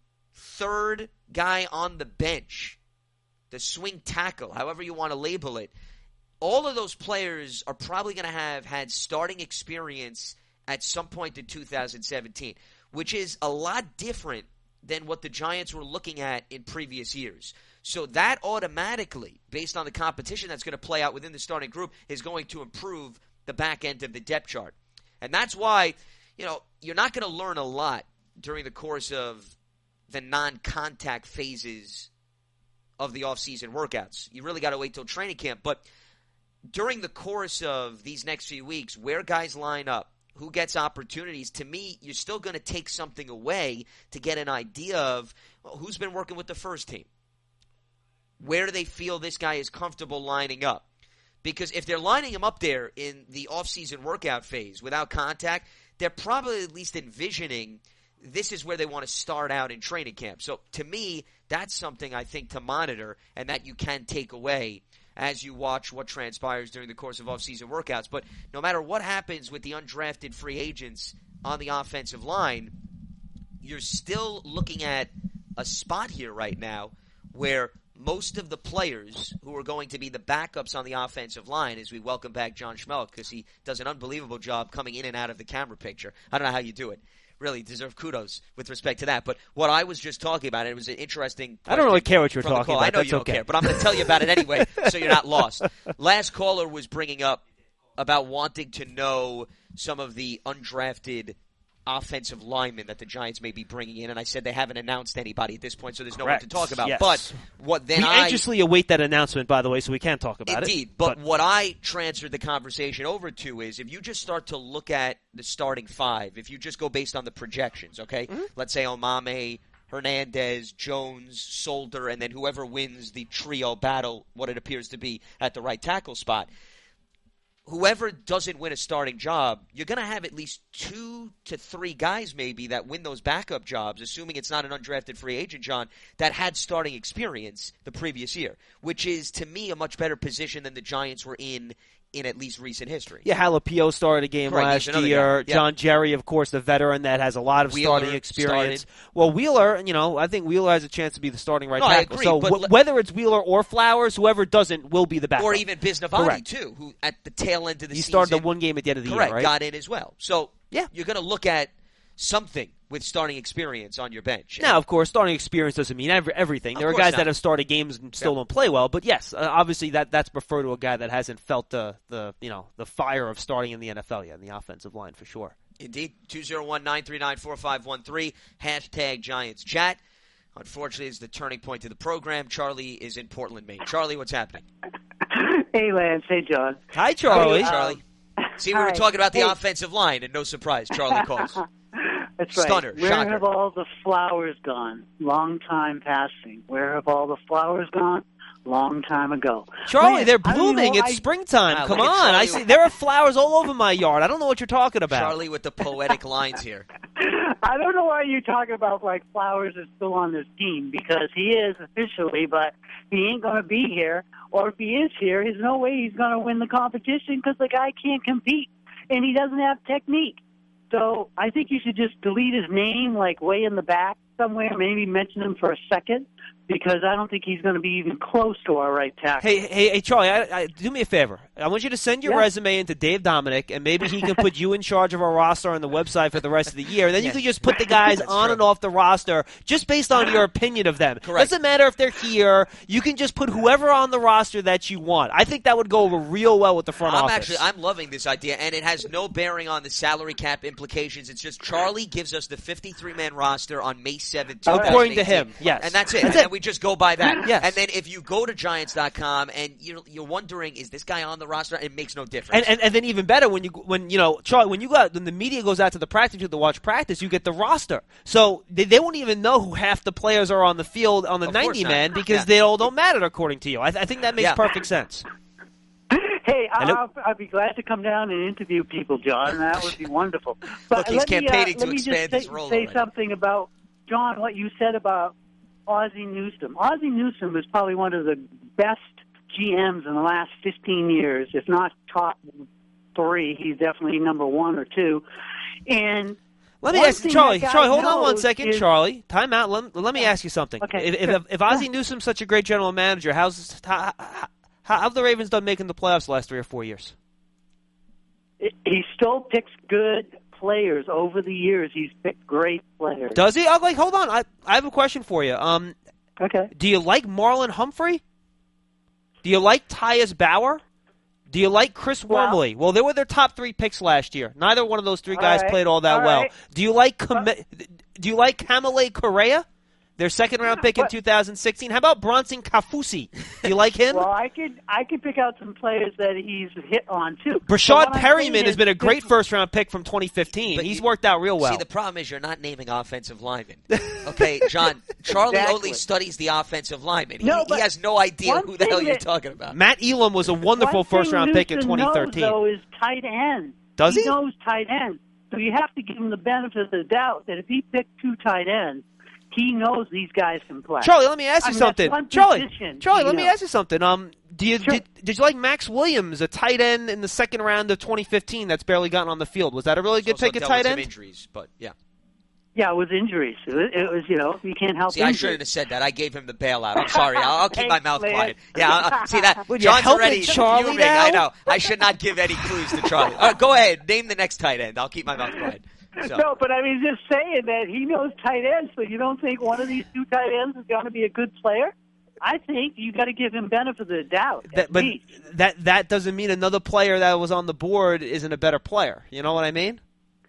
Speaker 1: third guy on the bench, the swing tackle, however you want to label it. All of those players are probably going to have had starting experience at some point in two thousand seventeen, which is a lot different than what the Giants were looking at in previous years. So that automatically, based on the competition that's going to play out within the starting group, is going to improve the back end of the depth chart. And that's why, you know, you're not going to learn a lot during the course of the non-contact phases of the off-season workouts. You really got to wait till training camp. But during the course of these next few weeks, where guys line up, who gets opportunities, to me, you're still going to take something away to get an idea of well, who's been working with the first team. Where do they feel this guy is comfortable lining up? Because if they're lining him up there in the off-season workout phase without contact, they're probably at least envisioning this is where they want to start out in training camp. So to me, that's something I think to monitor and that you can take away as you watch what transpires during the course of off-season workouts. But no matter what happens with the undrafted free agents on the offensive line, you're still looking at a spot here right now where most of the players who are going to be the backups on the offensive line, as we welcome back John Schmelik because he does an unbelievable job coming in and out of the camera picture. I don't know how you do it. Really deserve kudos with respect to that. But what I was just talking about, it was an interesting
Speaker 2: I don't really care what you're talking about.
Speaker 1: I know
Speaker 2: That's
Speaker 1: you don't
Speaker 2: okay.
Speaker 1: care, but I'm going to tell you about it anyway so you're not lost. Last caller was bringing up about wanting to know some of the undrafted offensive linemen that the Giants may be bringing in, and I said they haven't announced anybody at this point, so there's no one to talk about.
Speaker 2: Yes.
Speaker 1: But what then
Speaker 2: we
Speaker 1: I
Speaker 2: anxiously await that announcement, by the way, so we can't talk about
Speaker 1: Indeed,
Speaker 2: it.
Speaker 1: Indeed, but, but what I transferred the conversation over to is if you just start to look at the starting five, if you just go based on the projections, okay? Mm-hmm. Let's say Omame, Hernandez, Jones, Solder, and then whoever wins the trio battle, what it appears to be at the right tackle spot. Whoever doesn't win a starting job, you're going to have at least two to three guys maybe that win those backup jobs, assuming it's not an undrafted free agent, John, that had starting experience the previous year, which is, to me, a much better position than the Giants were in in at least recent history.
Speaker 2: Yeah, Jalapeno started a game
Speaker 1: right,
Speaker 2: last year.
Speaker 1: Yeah.
Speaker 2: John Jerry, of course, the veteran that has a lot of
Speaker 1: Wheeler
Speaker 2: starting experience.
Speaker 1: started.
Speaker 2: Well, Wheeler, you know, I think Wheeler has a chance to be the starting right
Speaker 1: no,
Speaker 2: tackle.
Speaker 1: I agree,
Speaker 2: so
Speaker 1: but
Speaker 2: w- whether it's Wheeler or Flowers, whoever doesn't will be the backup.
Speaker 1: Or even Bisnavati,
Speaker 2: Correct.
Speaker 1: too, who at the tail end of the
Speaker 2: he
Speaker 1: season.
Speaker 2: He started the one game at the end of the
Speaker 1: correct,
Speaker 2: year, right?
Speaker 1: got in as well. So
Speaker 2: yeah.
Speaker 1: you're going to look at something with starting experience on your bench.
Speaker 2: Now, of course, starting experience doesn't mean every, everything. There
Speaker 1: of
Speaker 2: are guys
Speaker 1: not.
Speaker 2: that have started games and still
Speaker 1: yeah.
Speaker 2: don't play well, but yes, uh, obviously that that's preferred to a guy that hasn't felt the the you know the fire of starting in the N F L yet in the offensive line for sure.
Speaker 1: Indeed, two oh one, nine three nine, four five one three, hashtag Giants Chat. Unfortunately, it's the turning point to the program. Charlie is in Portland, Maine. Charlie, what's happening?
Speaker 5: Hey, Lance. Hey, John.
Speaker 2: Hi, Charlie.
Speaker 1: Hey, Charlie. See, we were
Speaker 5: Hi.
Speaker 1: talking about the
Speaker 5: Hey.
Speaker 1: offensive line, and no surprise, Charlie calls.
Speaker 5: That's right.
Speaker 1: Stunner,
Speaker 5: Where
Speaker 1: shocker.
Speaker 5: have all the flowers gone? Long time passing. Where have all the flowers gone? Long time ago.
Speaker 2: Charlie,
Speaker 5: Man,
Speaker 2: they're
Speaker 5: I don't
Speaker 2: blooming.
Speaker 5: know,
Speaker 2: It's
Speaker 5: I-
Speaker 2: springtime.
Speaker 1: Ah,
Speaker 2: Come
Speaker 1: look at
Speaker 2: on. I
Speaker 1: Charlie.
Speaker 2: see there are flowers all over my yard. I don't know what you're talking about.
Speaker 1: Charlie with the poetic lines here.
Speaker 5: I don't know why you're talking about like Flowers is still on this team because he is officially, but he ain't going to be here. Or if he is here, there's no way he's going to win the competition because the guy can't compete and he doesn't have technique. So I think you should just delete his name, like way in the back somewhere, maybe mention him for a second, because I don't think he's going to be even close to our right tackle.
Speaker 2: Hey, hey, hey, Charlie, I, I, do me a favor. I want you to send your
Speaker 5: Yeah.
Speaker 2: resume into Dave Dominic, and maybe he can put you in charge of our roster on the website for the rest of the year. And then you
Speaker 1: Yeah.
Speaker 2: can just put the guys
Speaker 1: That's
Speaker 2: on
Speaker 1: true.
Speaker 2: and off the roster just based on your opinion of them.
Speaker 1: Correct.
Speaker 2: Doesn't matter if they're here. You can just put whoever on the roster that you want. I think that would go over real well with the front
Speaker 1: I'm
Speaker 2: office.
Speaker 1: actually I'm loving this idea, and it has no bearing on the salary cap implications. It's just Charlie gives us the fifty-three man roster on May seventh,
Speaker 2: According to
Speaker 1: twenty eighteen.
Speaker 2: him, yes.
Speaker 1: And that's it.
Speaker 2: That's
Speaker 1: and
Speaker 2: it.
Speaker 1: we just go by that.
Speaker 2: Yes.
Speaker 1: And then if you go to Giants dot com and you're, you're wondering, is this guy on the roster? It makes no difference.
Speaker 2: And, and and then even better when you when you know Charlie when you got when the media goes out to the practice field to watch practice, you get the roster. So they, they won't even know who half the players are on the field on the
Speaker 1: Of course
Speaker 2: ninety
Speaker 1: not.
Speaker 2: man because
Speaker 1: Yeah.
Speaker 2: they all don't matter according to you. I, th- I think that makes
Speaker 1: Yeah.
Speaker 2: perfect sense.
Speaker 5: Hey,
Speaker 2: Hello?
Speaker 5: I'll, I'll be glad to come down and interview people, John. That would be wonderful. But
Speaker 1: Look, he's
Speaker 5: let me, uh,
Speaker 1: campaigning to
Speaker 5: let me just
Speaker 1: expand
Speaker 5: say,
Speaker 1: his role
Speaker 5: say
Speaker 1: already.
Speaker 5: something about, John, what you said about Ozzie Newsome. Ozzie Newsome is probably one of the best G Ms in the last fifteen years, if not top three. He's definitely number one or two. And
Speaker 2: Let me
Speaker 5: one
Speaker 2: ask you,
Speaker 5: thing
Speaker 2: Charlie.
Speaker 5: that guy
Speaker 2: Charlie, hold on one
Speaker 5: knows
Speaker 2: second,
Speaker 5: is-
Speaker 2: Charlie. Time out. Let, let me ask you something.
Speaker 5: Okay,
Speaker 2: If if,
Speaker 5: sure.
Speaker 2: if Ozzie Newsome's such a great general manager, how's how, how, how have the Ravens done making the playoffs the last three or four years?
Speaker 5: He still picks good players over the years. He's picked great players.
Speaker 2: Does he? Oh, like, hold on. I I have a question for you. Um,
Speaker 5: Okay.
Speaker 2: do you like Marlon Humphrey? Do you like Tyus Bauer? Do you like Chris
Speaker 5: Well-
Speaker 2: Wormley? Well, they were their top three picks last year. Neither one of those three guys
Speaker 5: All right.
Speaker 2: played all that
Speaker 5: All
Speaker 2: well.
Speaker 5: right.
Speaker 2: Do you like Cam- Do you like Kamale Correa? Their second round pick in
Speaker 5: What?
Speaker 2: two thousand sixteen. How about Bronson Kafusi? Do you like him?
Speaker 5: Well, I could I could pick out some players that he's hit on too. But
Speaker 2: Brashad
Speaker 5: what I'm
Speaker 2: Perryman
Speaker 5: saying
Speaker 2: has
Speaker 5: is
Speaker 2: been a great
Speaker 5: this-
Speaker 2: first round pick from twenty fifteen.
Speaker 1: But
Speaker 2: He's
Speaker 1: you-
Speaker 2: worked out real well.
Speaker 1: See, the problem is you're not naming offensive linemen. Okay, John, Charlie
Speaker 5: Exactly.
Speaker 1: only studies the offensive linemen. He,
Speaker 5: No,
Speaker 1: he
Speaker 5: but
Speaker 1: has no idea
Speaker 5: one
Speaker 1: who the hell
Speaker 5: thing
Speaker 1: you're
Speaker 5: that-
Speaker 1: talking about.
Speaker 2: Matt Elam was a wonderful
Speaker 5: One thing
Speaker 2: first round pick in
Speaker 5: Newsom
Speaker 2: twenty thirteen.
Speaker 5: Knows, though, is tight end.
Speaker 2: Does he?
Speaker 5: knows tight end, so you have to give him the benefit of the doubt that if he picked two tight ends, he knows these guys can play.
Speaker 2: Charlie, let me ask you
Speaker 5: I mean,
Speaker 2: something.
Speaker 5: that's one
Speaker 2: Charlie,
Speaker 5: position,
Speaker 2: Charlie,
Speaker 5: you
Speaker 2: let me
Speaker 5: know.
Speaker 2: ask you something. Um, do you
Speaker 5: Sure.
Speaker 2: did, did you like Max Williams, a tight end in the second round of twenty fifteen that's barely gotten on the field? Was that a really good
Speaker 1: Also
Speaker 2: pick at
Speaker 1: dealt
Speaker 2: tight
Speaker 1: with some
Speaker 2: end?
Speaker 1: injuries, but yeah.
Speaker 5: Yeah, with injuries, it was, it was you know you can't help.
Speaker 1: See, I
Speaker 5: injuries.
Speaker 1: shouldn't have said that. I gave him the bailout. I'm sorry. I'll, I'll keep my
Speaker 5: Thanks,
Speaker 1: mouth
Speaker 5: man.
Speaker 1: quiet. Yeah, uh, see that?
Speaker 2: Would you
Speaker 1: John's
Speaker 2: help
Speaker 1: already
Speaker 2: it, Charlie,
Speaker 1: fuming.
Speaker 2: now?
Speaker 1: I know. I should not give any clues to Charlie. All right, go ahead. Name the next tight end. I'll keep my mouth quiet. So.
Speaker 5: No, but I mean, just saying that he knows tight ends, so you don't think one of these two tight ends is going to be a good player? I think you got to give him benefit of the doubt.
Speaker 2: That,
Speaker 5: at
Speaker 2: but
Speaker 5: least.
Speaker 2: that that doesn't mean another player that was on the board isn't a better player. You know what I mean?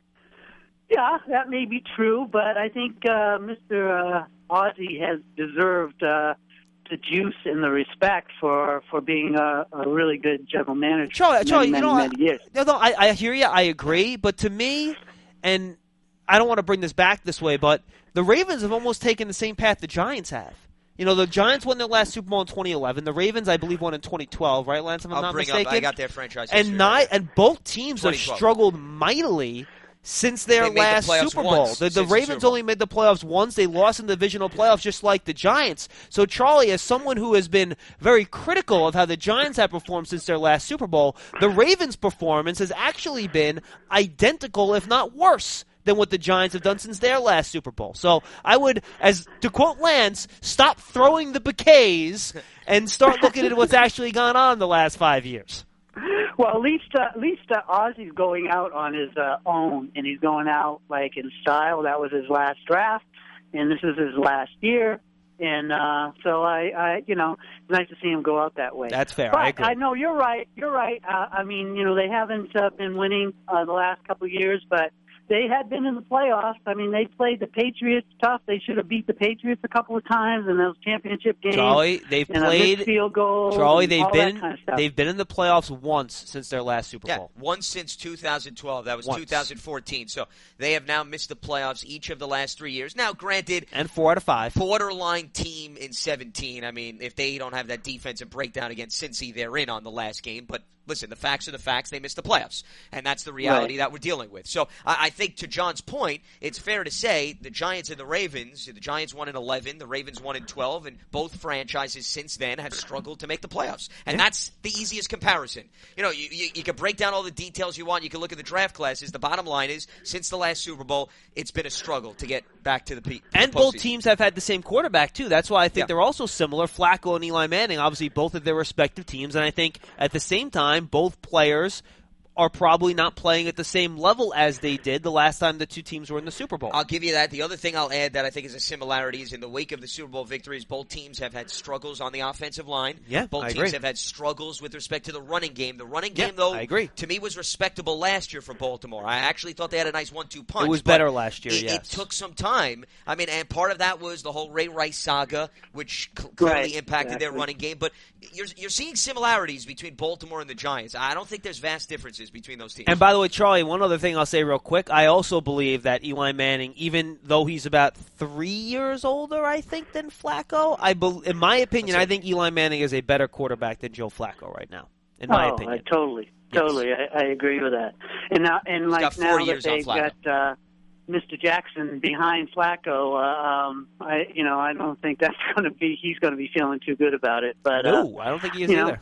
Speaker 5: Yeah, that may be true, but I think uh, Mister Uh, Ozzie has deserved uh, the juice and the respect for, for being a, a really good general manager.
Speaker 2: Charlie,
Speaker 5: for
Speaker 2: Charlie,
Speaker 5: many,
Speaker 2: you know,
Speaker 5: many,
Speaker 2: I,
Speaker 5: many years.
Speaker 2: no, no, I, I hear you. I agree. But to me, and I don't want to bring this back this way, but the Ravens have almost taken the same path the Giants have. You know, the Giants won their last Super Bowl in twenty eleven. The Ravens, I believe, won in twenty twelve, right, Lance, if I'm
Speaker 1: I'll
Speaker 2: not
Speaker 1: bring
Speaker 2: mistaken?
Speaker 1: up. I got their franchise.
Speaker 2: and
Speaker 1: history
Speaker 2: not,
Speaker 1: right here.
Speaker 2: and both teams have
Speaker 1: twenty twelve.
Speaker 2: struggled mightily since their
Speaker 1: They made the
Speaker 2: last
Speaker 1: playoffs
Speaker 2: Super Bowl.
Speaker 1: once
Speaker 2: The, the
Speaker 1: since the
Speaker 2: Ravens
Speaker 1: Super Bowl.
Speaker 2: only made the playoffs once. They lost in the divisional playoffs just like the Giants. So, Charlie, as someone who has been very critical of how the Giants have performed since their last Super Bowl, the Ravens' performance has actually been identical, if not worse, than what the Giants have done since their last Super Bowl. So I would, as to quote Lance, stop throwing the bouquets and start looking at what's actually gone on in the last five years.
Speaker 5: Well, at least uh, at least uh, Ozzie's going out on his uh, own, and he's going out like in style. That was his last draft, and this is his last year. And uh, so I, I, you know, it's nice to see him go out that way.
Speaker 2: That's fair.
Speaker 5: But
Speaker 2: I agree.
Speaker 5: I know you're right. You're right. Uh, I mean, you know, they haven't uh, been winning uh, the last couple of years, but they had been in the playoffs. I mean, they played the Patriots tough. They should have beat the Patriots a couple of times in those championship games.
Speaker 2: Charlie, they've
Speaker 5: and a
Speaker 2: played
Speaker 5: missed field goal.
Speaker 2: Charlie,
Speaker 5: and
Speaker 2: they've
Speaker 5: all
Speaker 2: been
Speaker 5: that kind of stuff.
Speaker 2: they've been in the playoffs once since their last Super
Speaker 1: Yeah,
Speaker 2: Bowl.
Speaker 1: once since two thousand twelve. That was
Speaker 2: Once.
Speaker 1: two thousand fourteen. So they have now missed the playoffs each of the last three years. Now, granted,
Speaker 2: And four out of five.
Speaker 1: borderline team in seventeen. I mean, if they don't have that defensive breakdown against Cincy, they're in on the last game. But listen, the facts are the facts. They missed the playoffs, and that's the reality
Speaker 5: Right.
Speaker 1: that we're dealing with. So I, I think, to John's point, it's fair to say the Giants and the Ravens. The Giants won in eleven, the Ravens won in twelve, and both franchises since then have struggled to make the playoffs. And
Speaker 2: Yeah.
Speaker 1: that's the easiest comparison. You know, you, you, you can break down all the details you want. You can look at the draft classes. The bottom line is, since the last Super Bowl, it's been a struggle to get back to the peak.
Speaker 2: And both teams have had the same quarterback, too. That's why I think
Speaker 1: Yeah.
Speaker 2: they're also similar. Flacco and Eli Manning, obviously both of their respective teams. And I think at the same time, both players are probably not playing at the same level as they did the last time the two teams were in the Super Bowl.
Speaker 1: I'll give you that. The other thing I'll add that I think is a similarity is in the wake of the Super Bowl victories, both teams have had struggles on the offensive line.
Speaker 2: Yeah,
Speaker 1: both
Speaker 2: I
Speaker 1: teams
Speaker 2: agree.
Speaker 1: have had struggles with respect to the running game. The running
Speaker 2: Yeah,
Speaker 1: game, though,
Speaker 2: I agree.
Speaker 1: to me was respectable last year for Baltimore. I actually thought they had a nice one two punch.
Speaker 2: It was
Speaker 1: but
Speaker 2: better last year,
Speaker 1: It,
Speaker 2: yes.
Speaker 1: it took some time. I mean, and part of that was the whole Ray Rice saga, which cl- clearly
Speaker 5: Right,
Speaker 1: impacted their
Speaker 5: exactly.
Speaker 1: running game. But you're, you're seeing similarities between Baltimore and the Giants. I don't think there's vast differences between those teams.
Speaker 2: And by the way, Charlie, one other thing I'll say real quick. I also believe that Eli Manning, even though he's about three years older, I think, than Flacco, I bel in my opinion,
Speaker 1: That's
Speaker 2: I
Speaker 1: it.
Speaker 2: think Eli Manning is a better quarterback than Joe Flacco right now, in my
Speaker 5: oh,
Speaker 2: opinion.
Speaker 5: I totally, totally, I, I agree with that. And now, and like
Speaker 1: got four
Speaker 5: now that
Speaker 1: years on
Speaker 5: they've
Speaker 1: Flacco.
Speaker 5: got uh, Mister Jackson behind Flacco, uh, um, I, you know, I don't think that's going to be. He's going to be feeling too good about it. But uh,
Speaker 2: No, I don't think he is
Speaker 5: you know,
Speaker 2: either.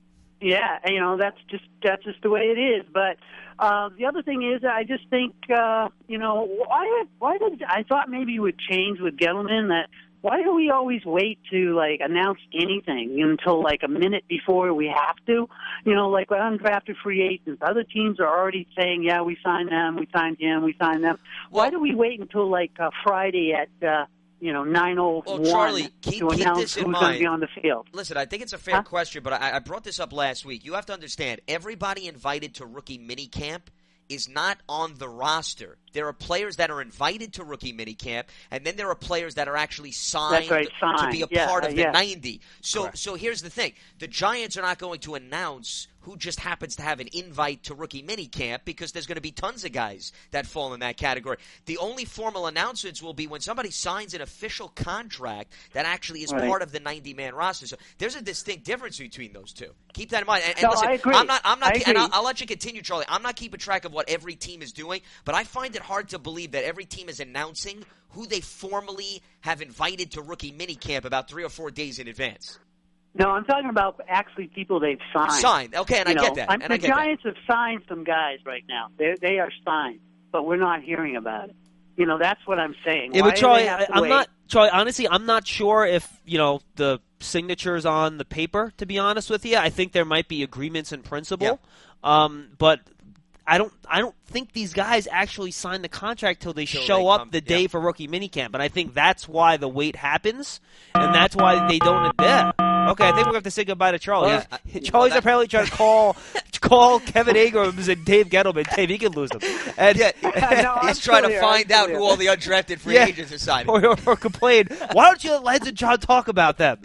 Speaker 5: yeah, you know, that's just that's just the way it is. But uh, the other thing is, I just think, uh, you know, why why did I thought maybe it would change with Gettleman that why do we always wait to like announce anything until like a minute before we have to? You know, like with undrafted free agents, other teams are already saying, "Yeah, we signed them, we signed him, we signed them."
Speaker 1: Well,
Speaker 5: why do we wait until like uh, Friday at uh, you know nine oh one
Speaker 1: well, Charlie, keep,
Speaker 5: to
Speaker 1: keep
Speaker 5: announce
Speaker 1: this in
Speaker 5: who's going
Speaker 1: mind.
Speaker 5: to be on the field?
Speaker 1: Listen, I think it's a fair
Speaker 5: Huh?
Speaker 1: question, but I, I brought this up last week. You have to understand, everybody invited to rookie minicamp is not on the roster. There are players that are invited to rookie minicamp, and then there are players that are actually signed,
Speaker 5: That's right, signed.
Speaker 1: to be a
Speaker 5: Yeah,
Speaker 1: part of the
Speaker 5: yeah.
Speaker 1: ninety. So,
Speaker 2: Correct.
Speaker 1: so here's the thing: the Giants are not going to announce who just happens to have an invite to rookie minicamp because there's going to be tons of guys that fall in that category. The only formal announcements will be when somebody signs an official contract that actually is
Speaker 5: Right.
Speaker 1: part of the ninety-man roster. So there's a distinct difference between those two. Keep that in mind. And, and
Speaker 5: No,
Speaker 1: listen,
Speaker 5: I agree.
Speaker 1: I'm not. I'm not.
Speaker 5: I
Speaker 1: And
Speaker 5: agree.
Speaker 1: I'll, I'll let you continue, Charlie. I'm not keeping track of what every team is doing, but I find it hard to believe that every team is announcing who they formally have invited to rookie minicamp about three or four days in advance.
Speaker 5: No, I'm talking about actually people they've signed.
Speaker 1: Signed. Okay, and
Speaker 5: You
Speaker 1: I
Speaker 5: know,
Speaker 1: get that.
Speaker 5: I'm-
Speaker 1: And
Speaker 5: the
Speaker 1: I get that.
Speaker 5: Giants have signed some guys right now. They they are signed, but we're not hearing about it. You know, that's what I'm saying.
Speaker 2: Yeah,
Speaker 5: Why
Speaker 2: but
Speaker 5: do
Speaker 2: Charlie,
Speaker 5: they have
Speaker 2: I,
Speaker 5: to
Speaker 2: I'm
Speaker 5: wait?
Speaker 2: not. Charlie, honestly, I'm not sure if you know the signatures on the paper. To be honest with you, I think there might be agreements in principle, um, but I don't. I don't think these guys actually sign the contract till they
Speaker 1: Till
Speaker 2: show
Speaker 1: they
Speaker 2: up
Speaker 1: come-
Speaker 2: the day
Speaker 1: yeah.
Speaker 2: for rookie minicamp, and I think that's why the wait happens, and that's why they don't. Yeah. Okay, I think we have to say goodbye to Charlie.
Speaker 1: Well,
Speaker 2: He's-
Speaker 1: I-
Speaker 2: Charlie's
Speaker 1: well, that-
Speaker 2: apparently trying to call call Kevin Abrams and Dave Gettleman. Dave, he can lose them. And
Speaker 1: Yeah,
Speaker 5: No, I'm
Speaker 1: he's trying to
Speaker 5: still here,
Speaker 1: find
Speaker 5: I'm
Speaker 1: out
Speaker 5: still
Speaker 1: who
Speaker 5: here.
Speaker 1: all the undrafted free
Speaker 2: Yeah.
Speaker 1: agents are signing.
Speaker 2: or, or, or complain. Why don't you let Lance and John talk about them?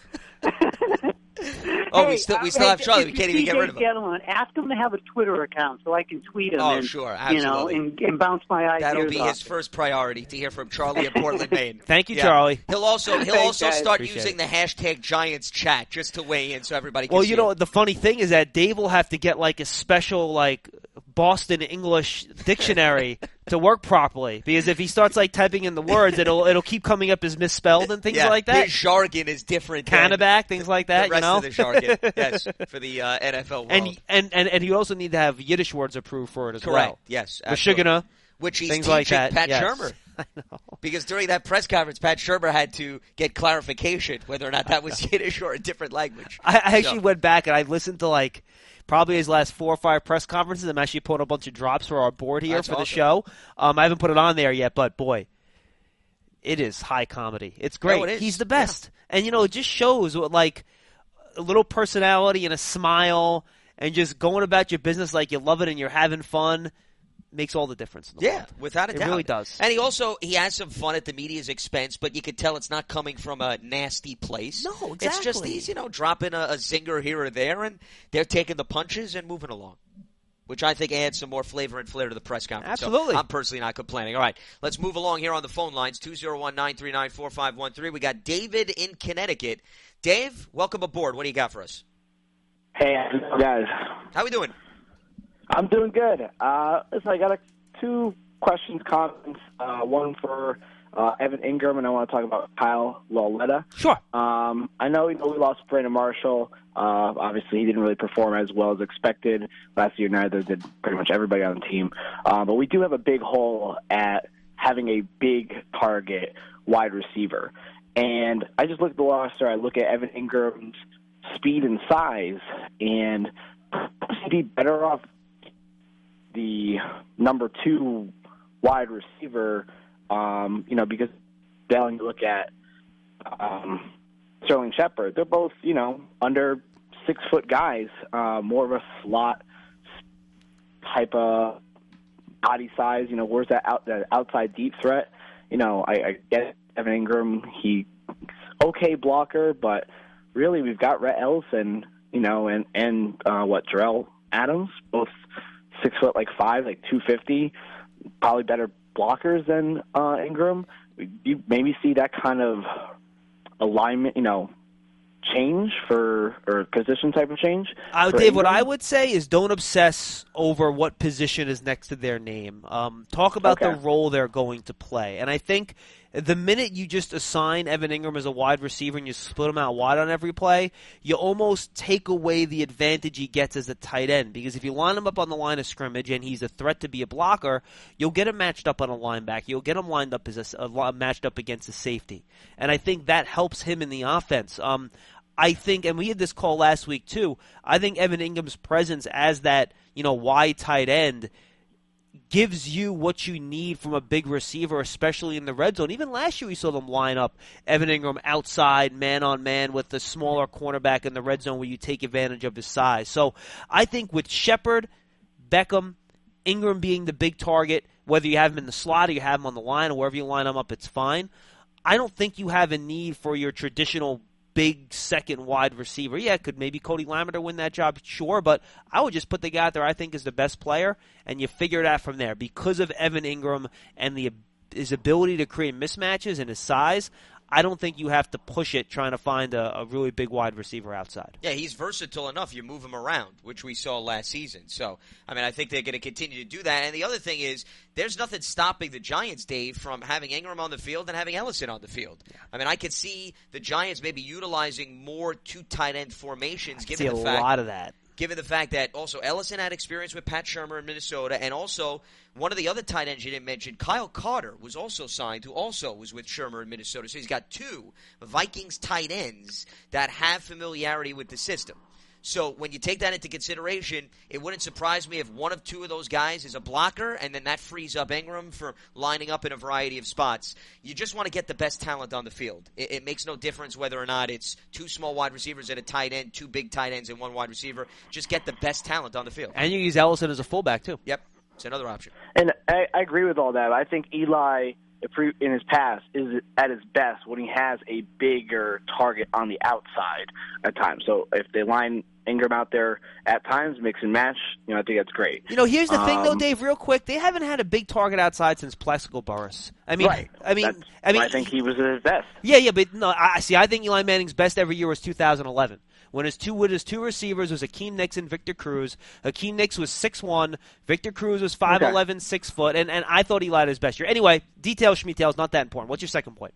Speaker 1: Oh, we
Speaker 5: Hey,
Speaker 1: still we
Speaker 5: uh,
Speaker 1: still
Speaker 5: hey,
Speaker 1: have Charlie.
Speaker 5: if
Speaker 1: We
Speaker 5: you
Speaker 1: can't
Speaker 5: see
Speaker 1: even get rid of
Speaker 5: Dave
Speaker 1: him.
Speaker 5: Gettleman, ask him to have a Twitter account so I can tweet him.
Speaker 1: Oh,
Speaker 5: and,
Speaker 1: sure,
Speaker 5: You know,
Speaker 1: absolutely.
Speaker 5: and, and bounce my ideas
Speaker 1: That'll be
Speaker 5: off
Speaker 1: his
Speaker 5: it.
Speaker 1: first priority to hear from Charlie in Portland, Maine.
Speaker 2: Thank you,
Speaker 1: Yeah.
Speaker 2: Charlie.
Speaker 1: He'll also he'll
Speaker 5: Thanks,
Speaker 1: also
Speaker 5: guys.
Speaker 1: start
Speaker 2: Appreciate
Speaker 1: using
Speaker 2: it.
Speaker 1: the hashtag Giants chat just to weigh in so everybody can
Speaker 2: Well,
Speaker 1: see
Speaker 2: you know,
Speaker 1: it.
Speaker 2: the funny thing is that Dave will have to get like a special like Boston English dictionary to work properly because if he starts like typing in the words, it'll it'll keep coming up as misspelled and things
Speaker 1: yeah,
Speaker 2: like that.
Speaker 1: His jargon is different. than
Speaker 2: Cannaback, things like that.
Speaker 1: the rest
Speaker 2: you know,
Speaker 1: of the jargon. Yes, for the uh, N F L world.
Speaker 2: and, and and and you also need to have Yiddish words approved for it as
Speaker 1: Correct.
Speaker 2: well.
Speaker 1: Yes. absolutely.
Speaker 2: Mashigana,
Speaker 1: Which he's
Speaker 2: things
Speaker 1: teaching
Speaker 2: like that.
Speaker 1: Pat
Speaker 2: yes.
Speaker 1: Shurmur.
Speaker 2: I know.
Speaker 1: Because during that press conference, Pat Shurmur had to get clarification whether or not that was Yiddish or a different language.
Speaker 2: I, I actually
Speaker 1: So-
Speaker 2: went back and I listened to like probably his last four or five press conferences. I'm actually putting a bunch of drops for our board here
Speaker 1: That's
Speaker 2: for the
Speaker 1: awesome.
Speaker 2: show. Um, I haven't put it on there yet, but boy, it is high comedy. It's great.
Speaker 1: No, it is.
Speaker 2: He's the best, and you know it just shows what like a little personality and a smile, and just going about your business like you love it and you're having fun makes all the difference in the
Speaker 1: Yeah,
Speaker 2: world.
Speaker 1: without a
Speaker 2: It
Speaker 1: doubt.
Speaker 2: really does.
Speaker 1: And he also he has some fun at the media's expense, but you can tell it's not coming from a nasty place.
Speaker 2: No,
Speaker 1: It's just
Speaker 2: exactly.
Speaker 1: he's, you know, dropping a, a zinger here or there, and they're taking the punches and moving along. Which I think adds some more flavor and flair to the press conference. So
Speaker 2: Absolutely.
Speaker 1: I'm personally not complaining. All right, let's move along here on the phone lines, two oh one, nine three nine, four five one three. We got David in Connecticut. Dave, welcome aboard. What do you got for us?
Speaker 6: Hey, guys.
Speaker 1: How we doing?
Speaker 6: I'm doing good. Uh, listen, I got a, two questions, comments. Uh, one for uh, Evan Ingram, and I want to talk about Kyle Lauletta.
Speaker 2: Sure.
Speaker 6: Um, I know, you know we lost Brandon Marshall. Uh, obviously, he didn't really perform as well as expected last year. Neither did pretty much everybody on the team. Uh, but we do have a big hole at having a big target wide receiver. And I just look at the roster. I look at Evan Ingram's speed and size, and he'd be better off the number two wide receiver, um, you know, because then you look at um, Sterling Shepard. They're both, you know, under six-foot guys, uh, more of a slot type of body size. You know, where's that, out, that outside deep threat? You know, I, I get Evan Ingram. He's okay blocker, but really we've got Rhett Ellison, you know, and, and uh, what, Jarrell Adams, both six foot like five, like two fifty, probably better blockers than uh, Ingram. You maybe see that kind of alignment, you know, change for or position type of change.
Speaker 2: Uh,
Speaker 6: for
Speaker 2: Dave, what
Speaker 6: Ingram.
Speaker 2: I would say is don't obsess over what position is next to their name. Um, talk about the
Speaker 6: Okay.
Speaker 2: role they're going to play. And I think the minute you just assign Evan Ingram as a wide receiver and you split him out wide on every play, you almost take away the advantage he gets as a tight end. Because if you line him up on the line of scrimmage and he's a threat to be a blocker, you'll get him matched up on a linebacker. You'll get him lined up as a, a matched up against a safety. And I think that helps him in the offense. Um, I think, and we had this call last week too, I think Evan Ingram's presence as that, you know, wide tight end gives you what you need from a big receiver, especially in the red zone. Even last year we saw them line up Evan Ingram outside, man-on-man, with the smaller cornerback in the red zone where you take advantage of his size. So I think with Shepard, Beckham, Ingram being the big target, whether you have him in the slot or you have him on the line or wherever you line him up, it's fine. I don't think you have a need for your traditional big second wide receiver. Yeah, could maybe Cody Lamberter win that job? Sure, but I would just put the guy out there I think is the best player, and you figure it out from there. Because of Evan Ingram and the his ability to create mismatches and his size, I don't think you have to push it trying to find a, a really big wide receiver outside.
Speaker 1: Yeah, he's versatile enough. You move him around, which we saw last season. So, I mean, I think they're going to continue to do that. And the other thing is, there's nothing stopping the Giants, Dave, from having Ingram on the field and having Ellison on the field. Yeah. I mean, I could see the Giants maybe utilizing more two tight end formations.
Speaker 2: I
Speaker 1: given
Speaker 2: see
Speaker 1: the
Speaker 2: a
Speaker 1: fact,
Speaker 2: lot of that.
Speaker 1: Given the fact that also Ellison had experience with Pat Shurmur in Minnesota, and also one of the other tight ends you didn't mention, Kyle Carter, was also signed, who also was with Shurmur in Minnesota. So he's got two Vikings tight ends that have familiarity with the system. So when you take that into consideration, it wouldn't surprise me if one of two of those guys is a blocker, and then that frees up Ingram for lining up in a variety of spots. You just want to get the best talent on the field. It, it makes no difference whether or not it's two small wide receivers and a tight end, two big tight ends and one wide receiver. Just get the best talent on the field.
Speaker 2: And you use Ellison as a fullback, too.
Speaker 1: Yep, it's another option.
Speaker 6: And I, I agree with all that. I think Eli, in his past, is at his best when he has a bigger target on the outside at times. So if they line Ingram out there at times, mix and match, you know, I think that's great.
Speaker 2: You know, here's the um, thing, though, Dave, real quick. They haven't had a big target outside since Plaxico Burress. I mean,
Speaker 6: right.
Speaker 2: I mean,
Speaker 6: that's,
Speaker 2: I mean,
Speaker 6: I think he was at his best.
Speaker 2: Yeah, yeah, but no, I see. I think Eli Manning's best every year was two thousand eleven. When his two with his two receivers was Hakeem Nicks and Victor Cruz. Hakeem Nicks was six one, Victor Cruz was five eleven, okay. six foot, and, and I thought Eli had his best year. Anyway, details, schmetails, not that important. What's your second point?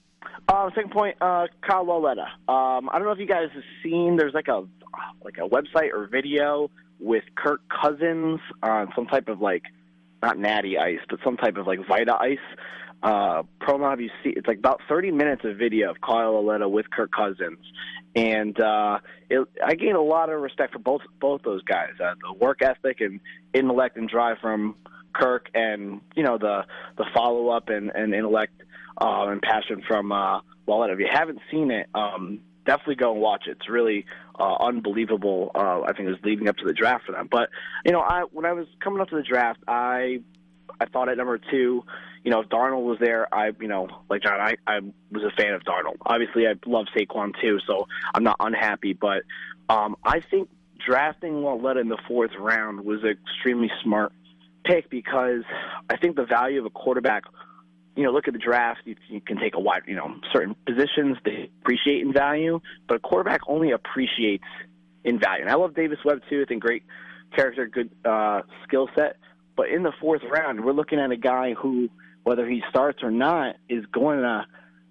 Speaker 6: Uh, second point, uh, Kyle Lauletta. Um, I don't know if you guys have seen. There's like a like a website or video with Kirk Cousins on some type of like not Natty Ice, but some type of like Vita Ice uh, promo. Have you see? It's like about thirty minutes of video of Kyle Lauletta with Kirk Cousins, and uh, it, I gained a lot of respect for both both those guys. Uh, the work ethic and intellect and drive from Kirk, and you know the the follow up and, and intellect. Uh, and passion from uh, Lauletta. If you haven't seen it, um, definitely go and watch it. It's really uh, unbelievable. Uh, I think it was leading up to the draft for them. But you know, I when I was coming up to the draft, I I thought at number two, you know, if Darnold was there, I you know, like John, I, I was a fan of Darnold. Obviously, I love Saquon too, so I'm not unhappy. But um, I think drafting Lauletta in the fourth round was an extremely smart pick because I think the value of a quarterback. You know, look at the draft. You, you can take a wide, you know, certain positions they appreciate in value, but a quarterback only appreciates in value. And I love Davis Webb too. I think great character, good uh, skill set. But in the fourth round, we're looking at a guy who, whether he starts or not, is going to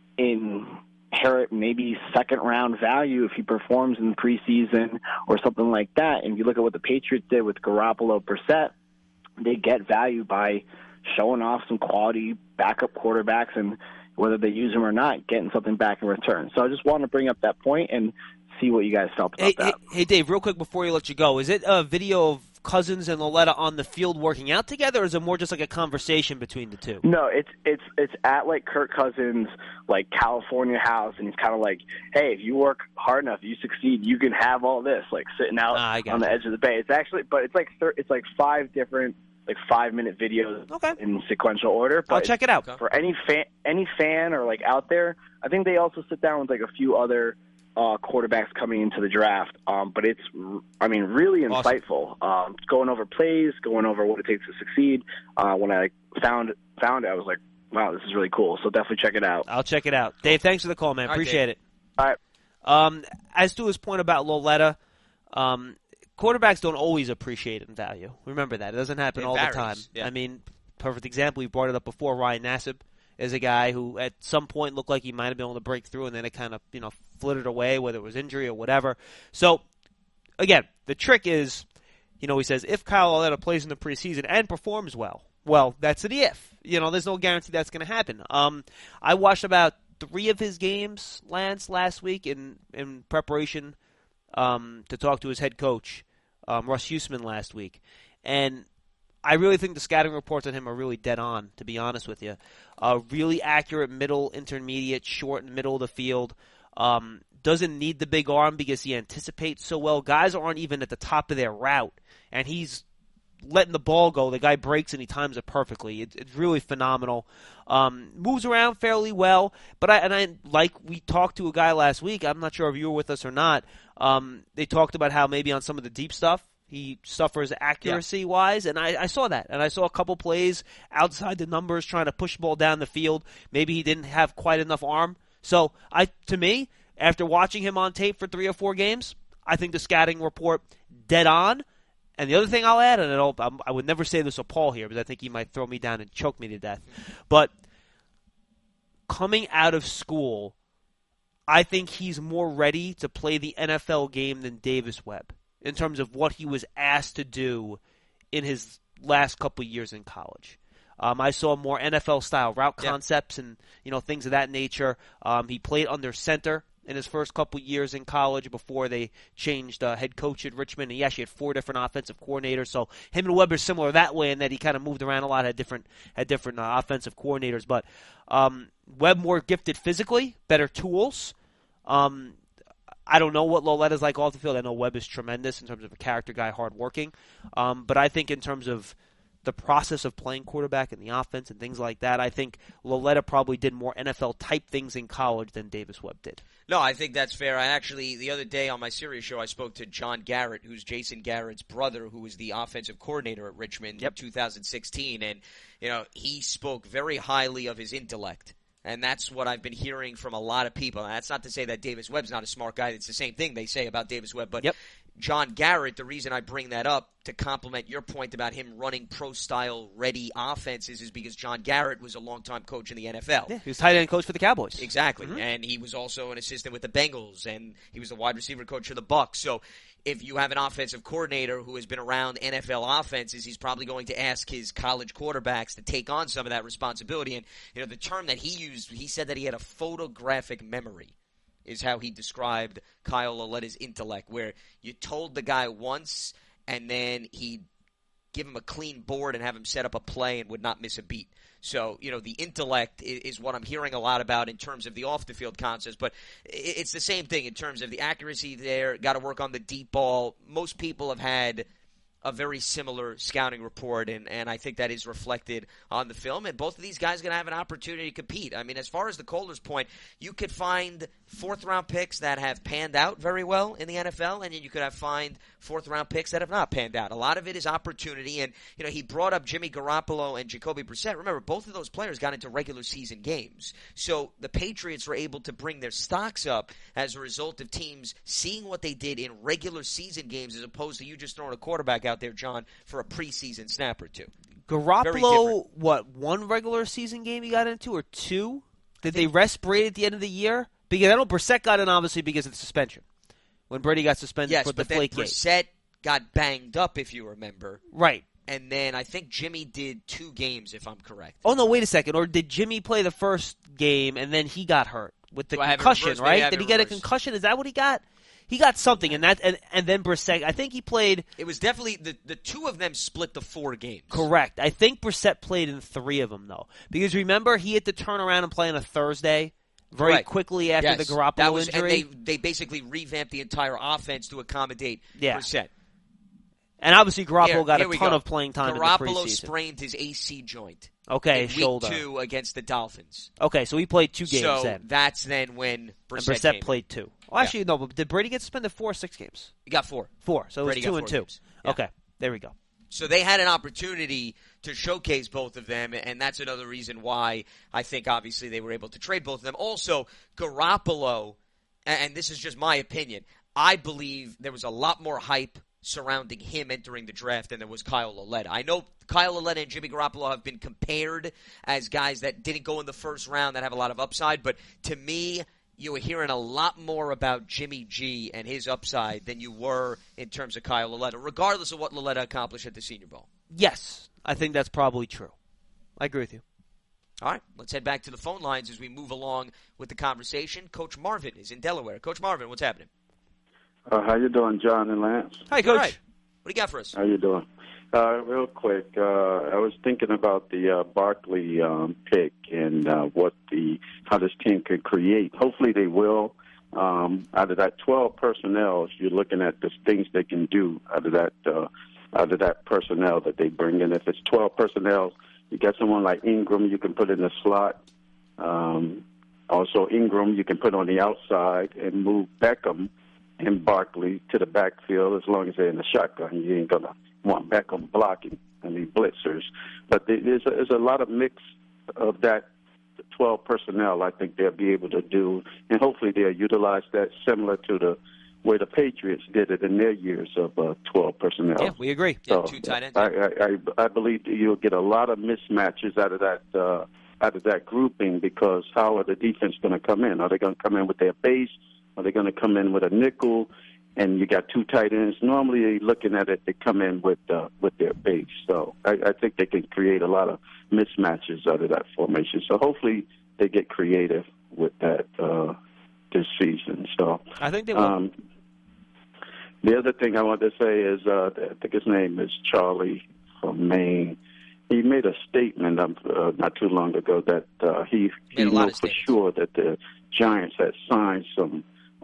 Speaker 6: inherit maybe second round value if he performs in the preseason or something like that. And if you look at what the Patriots did with Garoppolo, Brissett, they get value by showing off some quality backup quarterbacks and whether they use them or not, getting something back in return. So I just want to bring up that point and see what you guys felt about
Speaker 2: hey,
Speaker 6: that.
Speaker 2: Hey, hey, Dave, real quick before you let you go, is it a video of Cousins and Lauletta on the field working out together, or is it more just like a conversation between the two?
Speaker 6: No, it's it's it's at like Kirk Cousins' like California house, and he's kind of like, hey, if you work hard enough, you succeed, you can have all this, like sitting out
Speaker 2: ah,
Speaker 6: on the edge of the bay. It's actually, but it's like thir- it's like five different. like five-minute videos
Speaker 2: okay.
Speaker 6: in sequential order. But
Speaker 2: I'll check it out.
Speaker 6: For any fan, any fan or like out there, I think they also sit down with like a few other uh, quarterbacks coming into the draft. Um, but it's, I mean, really insightful. Awesome. Um, going over plays, going over what it takes to succeed. Uh, when I found found it, I was like, wow, this is really cool. So definitely check it out.
Speaker 2: I'll check it out. Dave, thanks for the call, man. All Appreciate
Speaker 1: right,
Speaker 2: it.
Speaker 6: All right.
Speaker 2: Um, as to his point about Lauletta, um, quarterbacks don't always appreciate it in value. Remember that. It doesn't happen
Speaker 1: it
Speaker 2: all
Speaker 1: varies.
Speaker 2: the time.
Speaker 1: Yeah.
Speaker 2: I mean, perfect example, we brought it up before, Ryan Nassib. is a guy who at some point looked like he might have been able to break through, and then it kind of, you know, flittered away, whether it was injury or whatever. So, again, the trick is, you know, he says, if Kyle Lauletta plays in the preseason and performs well, well, that's an if. You know, there's no guarantee that's going to happen. Um, I watched about three of his games, Lance, last week in, in preparation um, to talk to his head coach, um, Russ Huesman, last week. And I really think the scouting reports on him are really dead on, to be honest with you. Uh, really accurate middle, intermediate, short, and middle of the field. Um, doesn't need the big arm because he anticipates so well. Guys aren't even at the top of their route, and he's letting the ball go. The guy breaks and he times it perfectly. It, it's really phenomenal. Um, moves around fairly well, but I and I like we talked to a guy last week. I'm not sure if you were with us or not. Um, they talked about how maybe on some of the deep stuff he suffers accuracy-wise, yeah. and I, I saw that. And I saw a couple plays outside the numbers trying to push the ball down the field. Maybe he didn't have quite enough arm. So, I to me, after watching him on tape for three or four games, I think the scouting report dead on. And the other thing I'll add, and I'll, I would never say this to Paul here because I think he might throw me down and choke me to death, but coming out of school, I think he's more ready to play the N F L game than Davis Webb in terms of what he was asked to do in his last couple of years in college. Um, I saw more N F L-style route
Speaker 1: yeah.
Speaker 2: concepts and you know things of that nature. Um, he played under center in his first couple years in college before they changed uh, head coach at Richmond. He actually had four different offensive coordinators. So him and Webb are similar that way in that he kind of moved around a lot, had different had different uh, offensive coordinators. But um, Webb more gifted physically, better tools. Um, I don't know what Lauletta's like off the field. I know Webb is tremendous in terms of a character guy, hardworking. Um, but I think in terms of the process of playing quarterback and the offense and things like that, I think Lauletta probably did more N F L-type things in college than Davis Webb did.
Speaker 1: No, I think that's fair. I actually, the other day on my Sirius show, I spoke to John Garrett, who's Jason Garrett's brother, who was the offensive coordinator at Richmond yep. in two thousand sixteen. And, you know, he spoke very highly of his intellect. And that's what I've been hearing from a lot of people. And that's not to say that Davis Webb's not a smart guy. It's the same thing they say about Davis Webb. But
Speaker 2: yep.
Speaker 1: John Garrett, the reason I bring that up to complement your point about him running pro-style ready offenses is because John Garrett was a longtime coach in the N F L.
Speaker 2: Yeah, he was tight end coach for the Cowboys.
Speaker 1: Exactly.
Speaker 2: Mm-hmm.
Speaker 1: And he was also an assistant with the Bengals, and he was the wide receiver coach for the Bucs. So if you have an offensive coordinator who has been around N F L offenses, he's probably going to ask his college quarterbacks to take on some of that responsibility. And, you know, the term that he used, he said that he had a photographic memory, is how he described Kyle Lauletta's intellect, where you told the guy once and then he'd give him a clean board and have him set up a play and would not miss a beat. So, you know, the intellect is, is what I'm hearing a lot about in terms of the off-the-field concepts, but it's the same thing in terms of the accuracy there, got to work on the deep ball. Most people have had a very similar scouting report, and, and I think that is reflected on the film. And both of these guys are going to have an opportunity to compete. I mean, as far as the Kohlers point, you could find fourth-round picks that have panned out very well in the N F L, and then you could have find fourth-round picks that have not panned out. A lot of it is opportunity, and, you know, he brought up Jimmy Garoppolo and Jacoby Brissett. Remember, both of those players got into regular season games. So the Patriots were able to bring their stocks up as a result of teams seeing what they did in regular season games as opposed to you just throwing a quarterback out there, John, for a preseason snap or two.
Speaker 2: Garoppolo, what, one regular season game he got into or two? Did they rest Brady at the end of the year? Because I know Brissett got in obviously because of the suspension. When Brady got suspended
Speaker 1: yes,
Speaker 2: for the
Speaker 1: but then Brissett
Speaker 2: game.
Speaker 1: got banged up, if you remember.
Speaker 2: Right.
Speaker 1: And then I think Jimmy did two games, if I'm correct.
Speaker 2: Oh, no, wait a second. Or did Jimmy play the first game and then he got hurt with the
Speaker 1: Do
Speaker 2: concussion, right? Did he get
Speaker 1: reversed.
Speaker 2: a concussion? Is that what he got? He got something, and that, and, and then Brissett, I think he played.
Speaker 1: It was definitely, the, the two of them split the four games.
Speaker 2: Correct. I think Brissett played in three of them, though. Because remember, he had to turn around and play on a Thursday very
Speaker 1: Correct.
Speaker 2: quickly after
Speaker 1: yes,
Speaker 2: the Garoppolo
Speaker 1: that was,
Speaker 2: injury.
Speaker 1: And they, they basically revamped the entire offense to accommodate
Speaker 2: yeah.
Speaker 1: Brissett.
Speaker 2: And obviously, Garoppolo
Speaker 1: here,
Speaker 2: got
Speaker 1: here
Speaker 2: a ton
Speaker 1: go.
Speaker 2: of playing time
Speaker 1: Garoppolo
Speaker 2: in the preseason.
Speaker 1: sprained his A C joint.
Speaker 2: Okay,
Speaker 1: in
Speaker 2: shoulder.
Speaker 1: Week two against the Dolphins.
Speaker 2: Okay, so he played two games
Speaker 1: so
Speaker 2: then.
Speaker 1: that's then when Brissett,
Speaker 2: and Brissett
Speaker 1: came
Speaker 2: played
Speaker 1: in.
Speaker 2: two. Well, actually, yeah. no, but did Brady get suspended four or six games?
Speaker 1: He got four.
Speaker 2: Four, so it was
Speaker 1: Brady
Speaker 2: two
Speaker 1: got
Speaker 2: and
Speaker 1: four
Speaker 2: two.
Speaker 1: games. Yeah.
Speaker 2: Okay, there we go.
Speaker 1: So they had an opportunity to showcase both of them, and that's another reason why I think obviously they were able to trade both of them. Also, Garoppolo, and this is just my opinion, I believe there was a lot more hype surrounding him entering the draft than there was Kyle Lauletta. I know Kyle Lauletta and Jimmy Garoppolo have been compared as guys that didn't go in the first round that have a lot of upside, but to me, you were hearing a lot more about Jimmy G and his upside than you were in terms of Kyle Lauletta, regardless of what Lauletta accomplished at the Senior Bowl.
Speaker 2: Yes, I think that's probably true. I agree with you.
Speaker 1: All right, let's head back to the phone lines as we move along with the conversation. Coach Marvin is in Delaware. Coach Marvin, what's happening?
Speaker 7: Uh, how you doing, John and Lance?
Speaker 2: Hi, Coach.
Speaker 1: All right. What do you got for us?
Speaker 7: How you doing? Uh, real quick, uh, I was thinking about the uh, Barkley um, pick and uh, what the how this team could create. Hopefully, they will. Um, out of that twelve personnel, you're looking at the things they can do out of that uh, out of that personnel that they bring in. If it's twelve personnel, you got someone like Ingram you can put in the slot. Um, also, Ingram you can put on the outside and move Beckham and Barkley to the backfield as long as they're in the shotgun. You ain't gonna want Beckham blocking any blitzers. But there's a, there's a lot of mix of that twelve personnel I think they'll be able to do, and hopefully they'll utilize that similar to the way the Patriots did it in their years of uh, twelve personnel.
Speaker 2: Yeah, we agree.
Speaker 1: Yeah,
Speaker 7: So,
Speaker 1: two tight ends.
Speaker 7: I, I, I believe that you'll get a lot of mismatches out of that uh, out of that grouping because how are the defense going to come in? Are they going to come in with their base? Are they going to come in with a nickel? And you got two tight ends. Normally, looking at it, they come in with uh, with their base. So I, I think they can create a lot of mismatches out of that formation. So hopefully they get creative with that uh, this season. So
Speaker 2: I think they will.
Speaker 7: Um, the other thing I want to say is uh, I think his name is Charlie from Maine. He made a statement um, uh, not too long ago that uh, he he
Speaker 1: Made a lot
Speaker 7: knew
Speaker 1: of
Speaker 7: for
Speaker 1: statements.
Speaker 7: sure that the Giants had signed some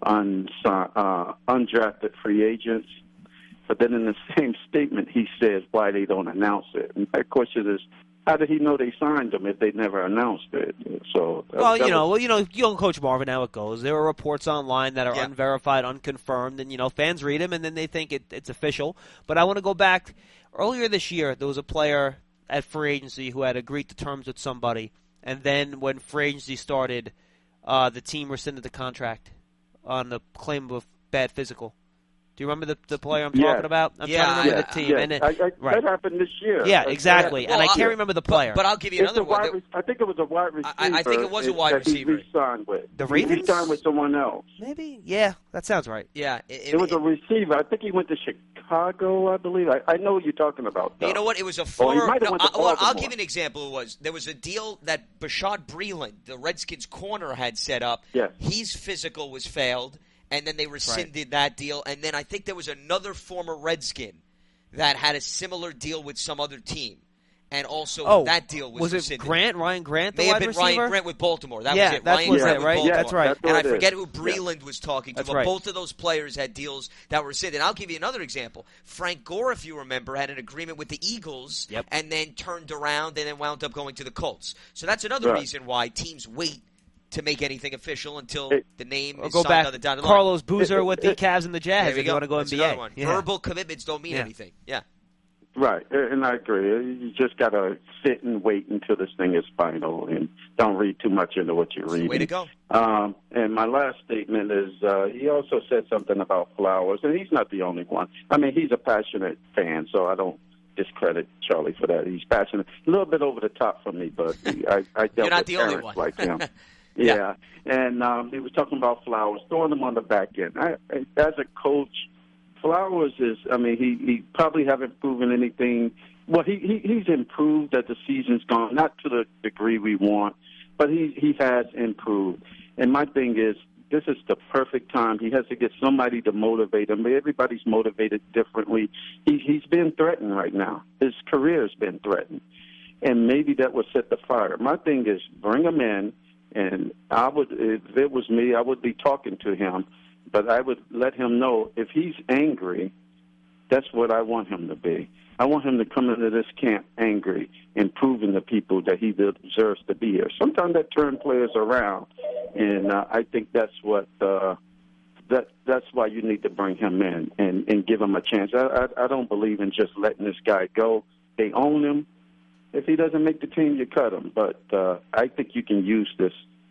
Speaker 7: unsi- uh, undrafted free agents. But then in the same statement, he says why they don't announce it. And my question is, how did he know they signed them if they never announced it? So that-
Speaker 2: Well,
Speaker 7: that
Speaker 2: you know,
Speaker 7: was-
Speaker 2: well, you know, you know, Coach Marvin, how it goes. There are reports online that are
Speaker 1: Yeah.
Speaker 2: unverified, unconfirmed, and you know, fans read them and then they think it, it's official. But I want to go back earlier this year. There was a player at free agency who had agreed to terms with somebody, and then when free agency started, uh, the team rescinded the contract on the claim of bad physical. Do you remember the the player I'm
Speaker 7: Yeah.
Speaker 2: talking about? I'm
Speaker 1: Yeah,
Speaker 2: trying to remember
Speaker 1: I-
Speaker 2: the team.
Speaker 7: yeah,
Speaker 2: and it,
Speaker 7: I, I,
Speaker 2: right.
Speaker 7: that happened this year.
Speaker 2: Yeah,
Speaker 7: Uh,
Speaker 2: exactly.
Speaker 1: Well,
Speaker 2: and I
Speaker 1: I'll-
Speaker 2: can't remember the player.
Speaker 1: But, but I'll give you
Speaker 7: It's
Speaker 1: another
Speaker 7: a wide,
Speaker 1: one.
Speaker 7: re- I think it was a wide receiver.
Speaker 1: I- I think it was a wide
Speaker 7: that he
Speaker 1: receiver.
Speaker 7: re-signed with.
Speaker 2: The
Speaker 7: He
Speaker 2: Ravens?
Speaker 7: re-signed with someone else.
Speaker 2: Maybe? Yeah, that sounds right.
Speaker 1: Yeah. It,
Speaker 7: It was a receiver. I think he went to Chicago, I believe. I, I know what you're talking about. Though.
Speaker 1: You know what? It was a
Speaker 7: Oh, he
Speaker 1: former.
Speaker 7: might have
Speaker 1: no,
Speaker 7: went to
Speaker 1: I, well, I'll
Speaker 7: Baltimore.
Speaker 1: give you an example. It was there was a deal that Bashad Breeland, the Redskins corner, had set up.
Speaker 7: Yes.
Speaker 1: His physical was failed, and then they rescinded that deal. And then I think there was another former Redskin that had a similar deal with some other team, and also
Speaker 2: Oh,
Speaker 1: that deal was,
Speaker 2: was it
Speaker 1: rescinded.
Speaker 2: Grant, Ryan Grant, the
Speaker 1: May have
Speaker 2: wide
Speaker 1: been
Speaker 2: receiver?
Speaker 1: Ryan Grant with Baltimore. That
Speaker 2: Yeah,
Speaker 1: was it.
Speaker 2: that's
Speaker 1: Ryan
Speaker 2: what
Speaker 1: Grant
Speaker 7: it
Speaker 1: with
Speaker 2: right?
Speaker 1: Baltimore.
Speaker 2: That's right.
Speaker 7: That's
Speaker 1: And I
Speaker 7: what it
Speaker 1: forget
Speaker 7: is.
Speaker 1: who Breeland was talking to,
Speaker 2: That's
Speaker 1: but
Speaker 2: right.
Speaker 1: both of those players had deals that were rescinded. And I'll give you another example. Frank Gore, if you remember, had an agreement with the Eagles
Speaker 2: Yep.
Speaker 1: and then turned around and then wound up going to the Colts. So that's another
Speaker 7: Right.
Speaker 1: reason why teams wait to make anything official until
Speaker 7: It-
Speaker 1: the name
Speaker 2: Or
Speaker 1: is
Speaker 2: go
Speaker 1: signed
Speaker 2: back
Speaker 1: on the dotted line.
Speaker 2: Carlos Boozer
Speaker 7: It-
Speaker 2: with the
Speaker 7: it-
Speaker 2: Cavs and the Jazz
Speaker 1: There we
Speaker 2: if
Speaker 1: go.
Speaker 2: you want to go
Speaker 1: That's
Speaker 2: N B A.
Speaker 1: another one.
Speaker 2: Yeah.
Speaker 1: Verbal commitments don't mean
Speaker 2: Yeah.
Speaker 1: anything. Yeah.
Speaker 7: Right, and I agree. You just got to sit and wait until this thing is final, and don't read too much into what you're
Speaker 1: That's the
Speaker 7: reading.
Speaker 1: way to go.
Speaker 7: Um, and my last statement is uh, he also said something about Flowers, and he's not the only one. I mean, he's a passionate fan, so I don't discredit Charlie for that. He's passionate, a little bit over the top for me, but he, I, I dealt
Speaker 1: You're not
Speaker 7: with
Speaker 1: the only
Speaker 7: parents
Speaker 1: one.
Speaker 7: like him.
Speaker 1: Yeah.
Speaker 7: Yeah, and um, he was talking about Flowers, throwing him on the back end. I, I, as a coach, Flowers is, I mean, he, he probably haven't proven anything. Well, he, he he's improved as the season's gone, not to the degree we want, but he, he has improved. And my thing is, this is the perfect time. He has to get somebody to motivate him. Everybody's motivated differently. He, he's been threatened right now. His career has been threatened. And maybe that would set the fire. My thing is, bring him in, and I would, if it was me, I would be talking to him, but I would let him know if he's angry, that's what I want him to be. I want him to come into this camp angry and proving to people that he deserves to be here. Sometimes that turns players around, and uh, I think that's what uh, that that's why you need to bring him in and, and give him a chance. I, I, I don't believe in just letting this guy go. They own him. If he doesn't make the team, you cut him. But uh, I think you can use this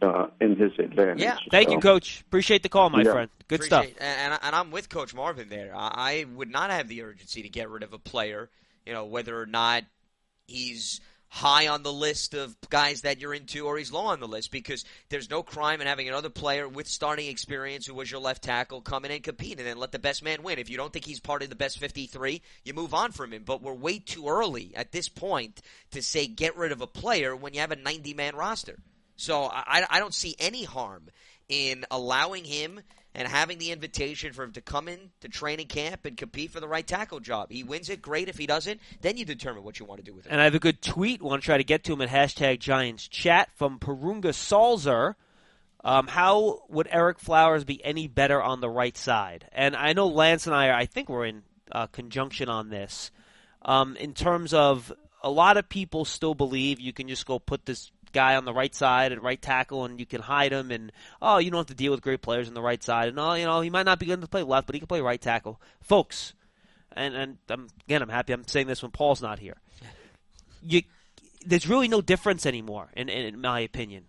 Speaker 7: uh, in his advantage.
Speaker 1: Yeah.
Speaker 2: Thank
Speaker 7: So,
Speaker 2: you, Coach. Appreciate the call, my
Speaker 7: Yeah.
Speaker 2: friend. Good
Speaker 1: Appreciate-
Speaker 2: stuff.
Speaker 1: And, and I'm with Coach Marvin there. I, I would not have the urgency to get rid of a player, you know, whether or not he's high on the list of guys that you're into or he's low on the list, because there's no crime in having another player with starting experience who was your left tackle come in and compete and then let the best man win. If you don't think he's part of the best fifty-three, you move on from him. But we're way too early at this point to say get rid of a player when you have a ninety-man roster. So I, I don't see any harm in allowing him and having the invitation for him to come in to training camp and compete for the right tackle job. He wins it, great. If he doesn't, then you determine what you want to do with it.
Speaker 2: And I have a good tweet. Want to try to get to him at hashtag Giants Chat from Parunga Salzer. Um, how would Eric Flowers be any better on the right side? And I know Lance and I are, I think we're in uh, conjunction on this. Um, in terms of a lot of people still believe you can just go put this guy on the right side at right tackle and you can hide him, and oh, you don't have to deal with great players on the right side, and oh, you know, he might not be good to play left, but he can play right tackle. Folks, and and I'm, again, I'm happy I'm saying this when Paul's not here. You, there's really no difference anymore, in, in, in my opinion.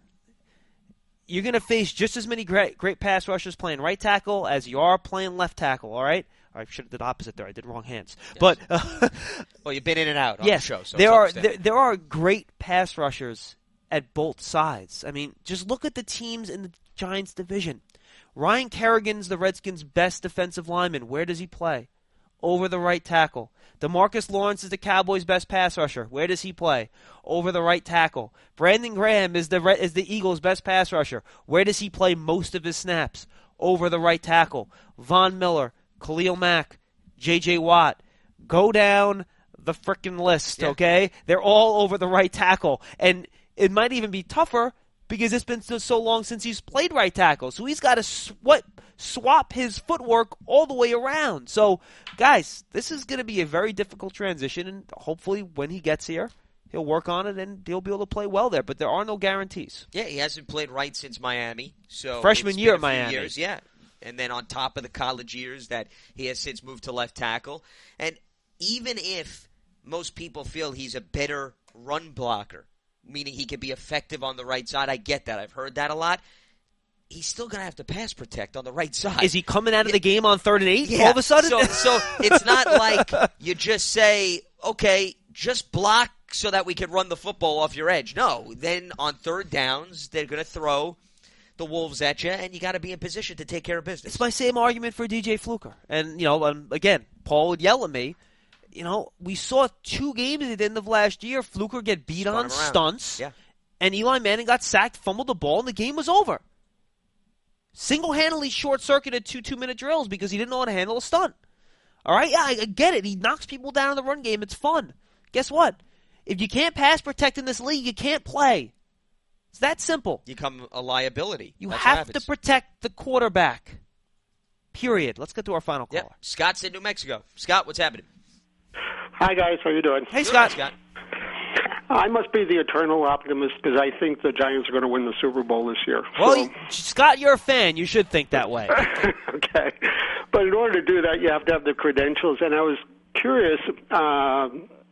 Speaker 2: You're going to face just as many great great pass rushers playing right tackle as you are playing left tackle, all right? I should have did the opposite there. I did wrong hands. Yes. But uh,
Speaker 1: well, you've been in and out on
Speaker 2: yes,
Speaker 1: the show. So
Speaker 2: there are there, there are great pass rushers at both sides. I mean, just look at the teams in the Giants division. Ryan Kerrigan's the Redskins' best defensive lineman. Where does he play? Over the right tackle. DeMarcus Lawrence is the Cowboys' best pass rusher. Where does he play? Over the right tackle. Brandon Graham is the is the Eagles' best pass rusher. Where does he play most of his snaps? Over the right tackle. Von Miller, Khalil Mack, J J. Watt. Go down the frickin' list, yeah. Okay? They're all over the right tackle. And it might even be tougher because it's been so, so long since he's played right tackle. So he's got to sw- swap his footwork all the way around. So, guys, this is going to be a very difficult transition, and hopefully when he gets here, he'll work on it and he'll be able to play well there. But there are no guarantees.
Speaker 1: Yeah, he hasn't played right since Miami. So
Speaker 2: Freshman
Speaker 1: it's
Speaker 2: year
Speaker 1: been
Speaker 2: at Miami.
Speaker 1: Years, yeah. And then on top of the college years that he has since moved to left tackle. And even if most people feel he's a better run blocker, meaning he can be effective on the right side. I get that. I've heard that a lot. He's still going to have to pass protect on the right side.
Speaker 2: Is he coming out of
Speaker 1: yeah.
Speaker 2: the game on third and eight
Speaker 1: yeah.
Speaker 2: all of a sudden?
Speaker 1: So, so it's not like you just say, okay, just block so that we can run the football off your edge. No. Then on third downs, they're going to throw the Wolves at you, and you got to be in position to take care of business.
Speaker 2: It's my same argument for D J Fluker. And, you know, um, again, Paul would yell at me. You know, we saw two games at the end of last year. Fluker get beat
Speaker 1: Spun
Speaker 2: on stunts,
Speaker 1: yeah.
Speaker 2: and Eli Manning got sacked, fumbled the ball, and the game was over. Single-handedly short-circuited two two-minute drills because he didn't know how to handle a stunt. All right? Yeah, I, I get it. He knocks people down in the run game. It's fun. Guess what? If you can't pass protect in this league, you can't play. It's that simple.
Speaker 1: You become a liability.
Speaker 2: You
Speaker 1: That's
Speaker 2: have to protect the quarterback. Period. Let's get to our final caller.
Speaker 1: Yep. Scott's in New Mexico. Scott, what's happening?
Speaker 8: Hi, guys. How you doing?
Speaker 2: Hey, Scott.
Speaker 1: Scott.
Speaker 8: I must be the eternal optimist because I think the Giants are going to win the Super Bowl this year.
Speaker 2: Well,
Speaker 8: so.
Speaker 2: you, Scott, you're a fan. You should think that way.
Speaker 8: Okay. But in order to do that, you have to have the credentials. And I was curious, uh,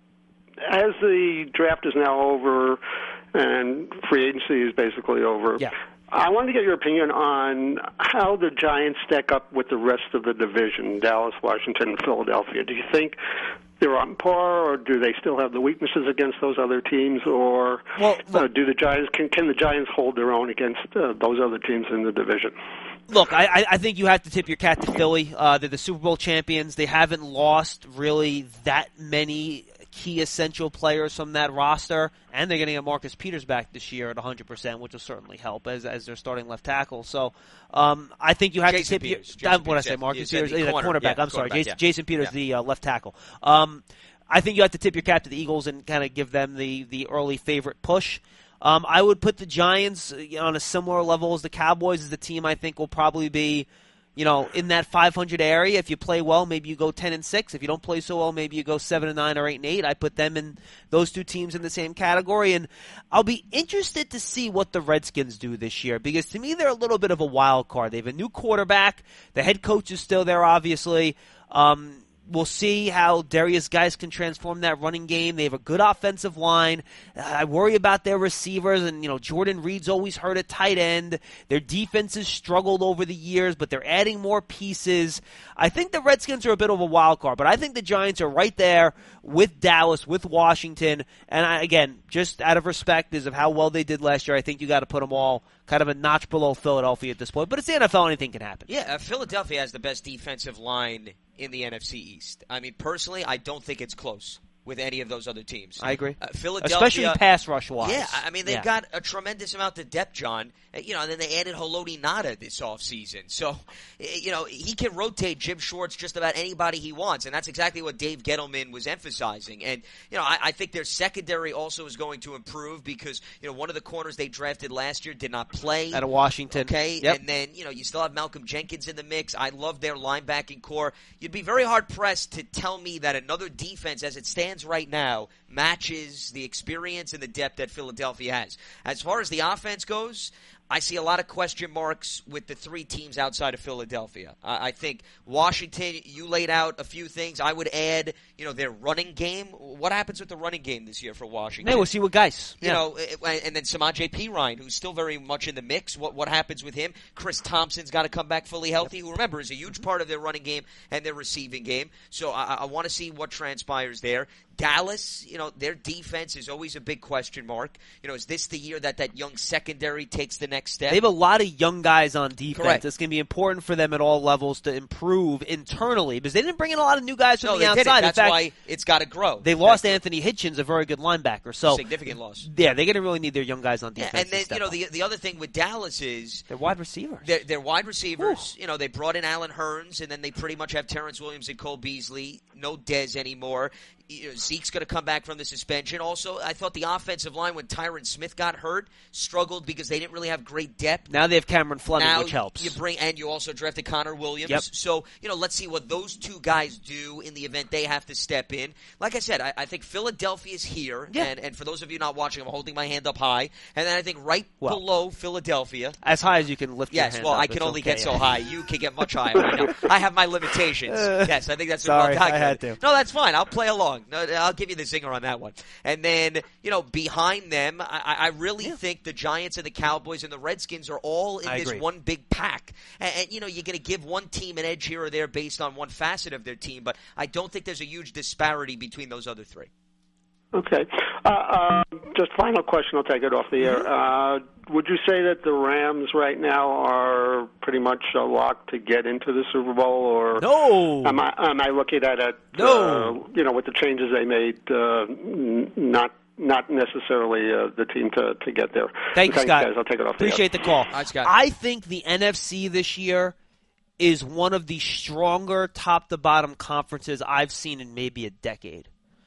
Speaker 8: as the draft is now over and free agency is basically over,
Speaker 2: yeah.
Speaker 8: I wanted to get your opinion on how the Giants stack up with the rest of the division, Dallas, Washington, and Philadelphia. Do you think they're on par, or do they still have the weaknesses against those other teams, or
Speaker 2: well, look,
Speaker 8: uh, do the Giants can, can the Giants hold their own against uh, those other teams in the division?
Speaker 2: Look, I, I think you have to tip your cap to Philly. Uh, they're the Super Bowl champions. They haven't lost really that many key essential players from that roster, and they're going to get Marcus Peters back this year at one hundred percent, which will certainly help as as their starting left tackle. So um, I think you have
Speaker 1: Jason
Speaker 2: to tip
Speaker 1: Peters.
Speaker 2: your
Speaker 1: Jason
Speaker 2: – what did I say,
Speaker 1: Peters,
Speaker 2: Marcus
Speaker 1: yeah.
Speaker 2: Peters?
Speaker 1: The
Speaker 2: Yeah,
Speaker 1: corner,
Speaker 2: cornerback.
Speaker 1: yeah,
Speaker 2: I'm sorry.
Speaker 1: cornerback,
Speaker 2: Jason,
Speaker 1: yeah.
Speaker 2: Jason Peters,
Speaker 1: Yeah.
Speaker 2: the uh, left tackle. Um, I think you have to tip your cap to the Eagles and kind of give them the, the early favorite push. Um, I would put the Giants on a similar level as the Cowboys as the team I think will probably be – you know, in that five hundred area. If you play well, maybe you go ten and six. If you don't play so well, maybe you go seven and nine or eight and eight. I put them in those two teams in the same category, and I'll be interested to see what the Redskins do this year because to me they're a little bit of a wild card. They have a new quarterback. The head coach is still there, obviously. Um, we'll see how Darius Geis can transform that running game. They have a good offensive line. Uh, I worry about their receivers, and you know Jordan Reed's always hurt at tight end. Their defense has struggled over the years, but they're adding more pieces. I think the Redskins are a bit of a wild card, but I think the Giants are right there with Dallas, with Washington, and I, again, just out of respect is of how well they did last year, I think you got to put them all kind of a notch below Philadelphia at this point. But it's the N F L, anything can happen.
Speaker 1: Yeah, uh, Philadelphia has the best defensive line in the N F C East. I mean, personally, I don't think it's close with any of those other teams.
Speaker 2: I agree.
Speaker 1: Uh, Philadelphia,
Speaker 2: especially pass rush wise.
Speaker 1: Yeah, I mean they've
Speaker 2: yeah.
Speaker 1: got a tremendous amount of depth, John. Uh, you know, and then they added Haloti Ngata this offseason. So, you know, he can rotate Jim Schwartz just about anybody he wants, and that's exactly what Dave Gettleman was emphasizing. And you know, I, I think their secondary also is going to improve because you know one of the corners they drafted last year did not play
Speaker 2: out of Washington.
Speaker 1: Okay,
Speaker 2: yep.
Speaker 1: And then you know you still have Malcolm Jenkins in the mix. I love their linebacking core. You'd be very hard pressed to tell me that another defense, as it stands right now, matches the experience and the depth that Philadelphia has. As far as the offense goes, I see a lot of question marks with the three teams outside of Philadelphia. Uh, I think Washington, you laid out a few things. I would add, you know, their running game. What happens with the running game this year for Washington?
Speaker 2: Yeah, we'll see what guys.
Speaker 1: You yeah. know, and then Samaje Perine, who's still very much in the mix. What what happens with him? Chris Thompson's got to come back fully healthy, yep. who, remember, is a huge part of their running game and their receiving game. So I, I want to see what transpires there. Dallas, you know, their defense is always a big question mark. You know, is this the year that that young secondary takes the next step?
Speaker 2: They have a lot of young guys on defense.
Speaker 1: Correct.
Speaker 2: It's going to be important for them at all levels to improve internally because they didn't bring in a lot of new guys from
Speaker 1: no,
Speaker 2: the
Speaker 1: they
Speaker 2: outside.
Speaker 1: Didn't. That's
Speaker 2: in fact,
Speaker 1: why it's got to grow.
Speaker 2: They lost
Speaker 1: That's
Speaker 2: Anthony Hitchens, a very good linebacker. So
Speaker 1: significant loss.
Speaker 2: Yeah, they're going to really need their young guys on defense.
Speaker 1: Yeah, and then
Speaker 2: to
Speaker 1: you know
Speaker 2: up.
Speaker 1: the the other thing with Dallas is
Speaker 2: they're wide receivers.
Speaker 1: They're, they're wide receivers.
Speaker 2: Ooh.
Speaker 1: You know, they brought in Alan Hearns, and then they pretty much have Terrence Williams and Cole Beasley. No Dez anymore. You know, Zeke's going to come back from the suspension. Also, I thought the offensive line, when Tyron Smith got hurt, struggled because they didn't really have great depth.
Speaker 2: Now they have Cameron Fleming,
Speaker 1: now
Speaker 2: which helps.
Speaker 1: You bring and you also drafted Connor Williams.
Speaker 2: Yep.
Speaker 1: So you know, let's see what those two guys do in the event they have to step in. Like I said, I, I think Philadelphia's here,
Speaker 2: yeah.
Speaker 1: and and for those of you not watching, I'm holding my hand up high, and then I think right
Speaker 2: well,
Speaker 1: below Philadelphia,
Speaker 2: as high as you can lift.
Speaker 1: Yes,
Speaker 2: your hand
Speaker 1: well,
Speaker 2: up,
Speaker 1: I can only
Speaker 2: okay,
Speaker 1: get so
Speaker 2: yeah.
Speaker 1: high. You can get much higher. I know. I have my limitations.
Speaker 2: Uh,
Speaker 1: yes, I think that's
Speaker 2: sorry,
Speaker 1: well
Speaker 2: I had to.
Speaker 1: No, that's fine. I'll play along. No, I'll give you the zinger on that one. And then, you know, behind them, I, I really
Speaker 2: yeah.
Speaker 1: think the Giants and the Cowboys and the Redskins are all in
Speaker 2: I
Speaker 1: this
Speaker 2: agree.
Speaker 1: one big pack. And, and, you know, you're going to give one team an edge here or there based on one facet of their team, but I don't think there's a huge disparity between those other three.
Speaker 8: Okay. Uh, uh, just final question. I'll take it off the air. Uh, would you say that the Rams right now are pretty much a lock to get into the Super Bowl, or
Speaker 2: no?
Speaker 8: Am I am I looking at it?
Speaker 2: No.
Speaker 8: Uh, you know, with the changes they made, uh, n- not not necessarily uh, the team to, to get there.
Speaker 2: Thanks,
Speaker 8: Thanks,
Speaker 2: Scott.
Speaker 8: guys. I'll take it off
Speaker 2: Appreciate
Speaker 8: the
Speaker 2: the call.
Speaker 1: Right, Scott.
Speaker 2: I think the N F C this year is one of the stronger top-to-bottom conferences I've seen in maybe a decade.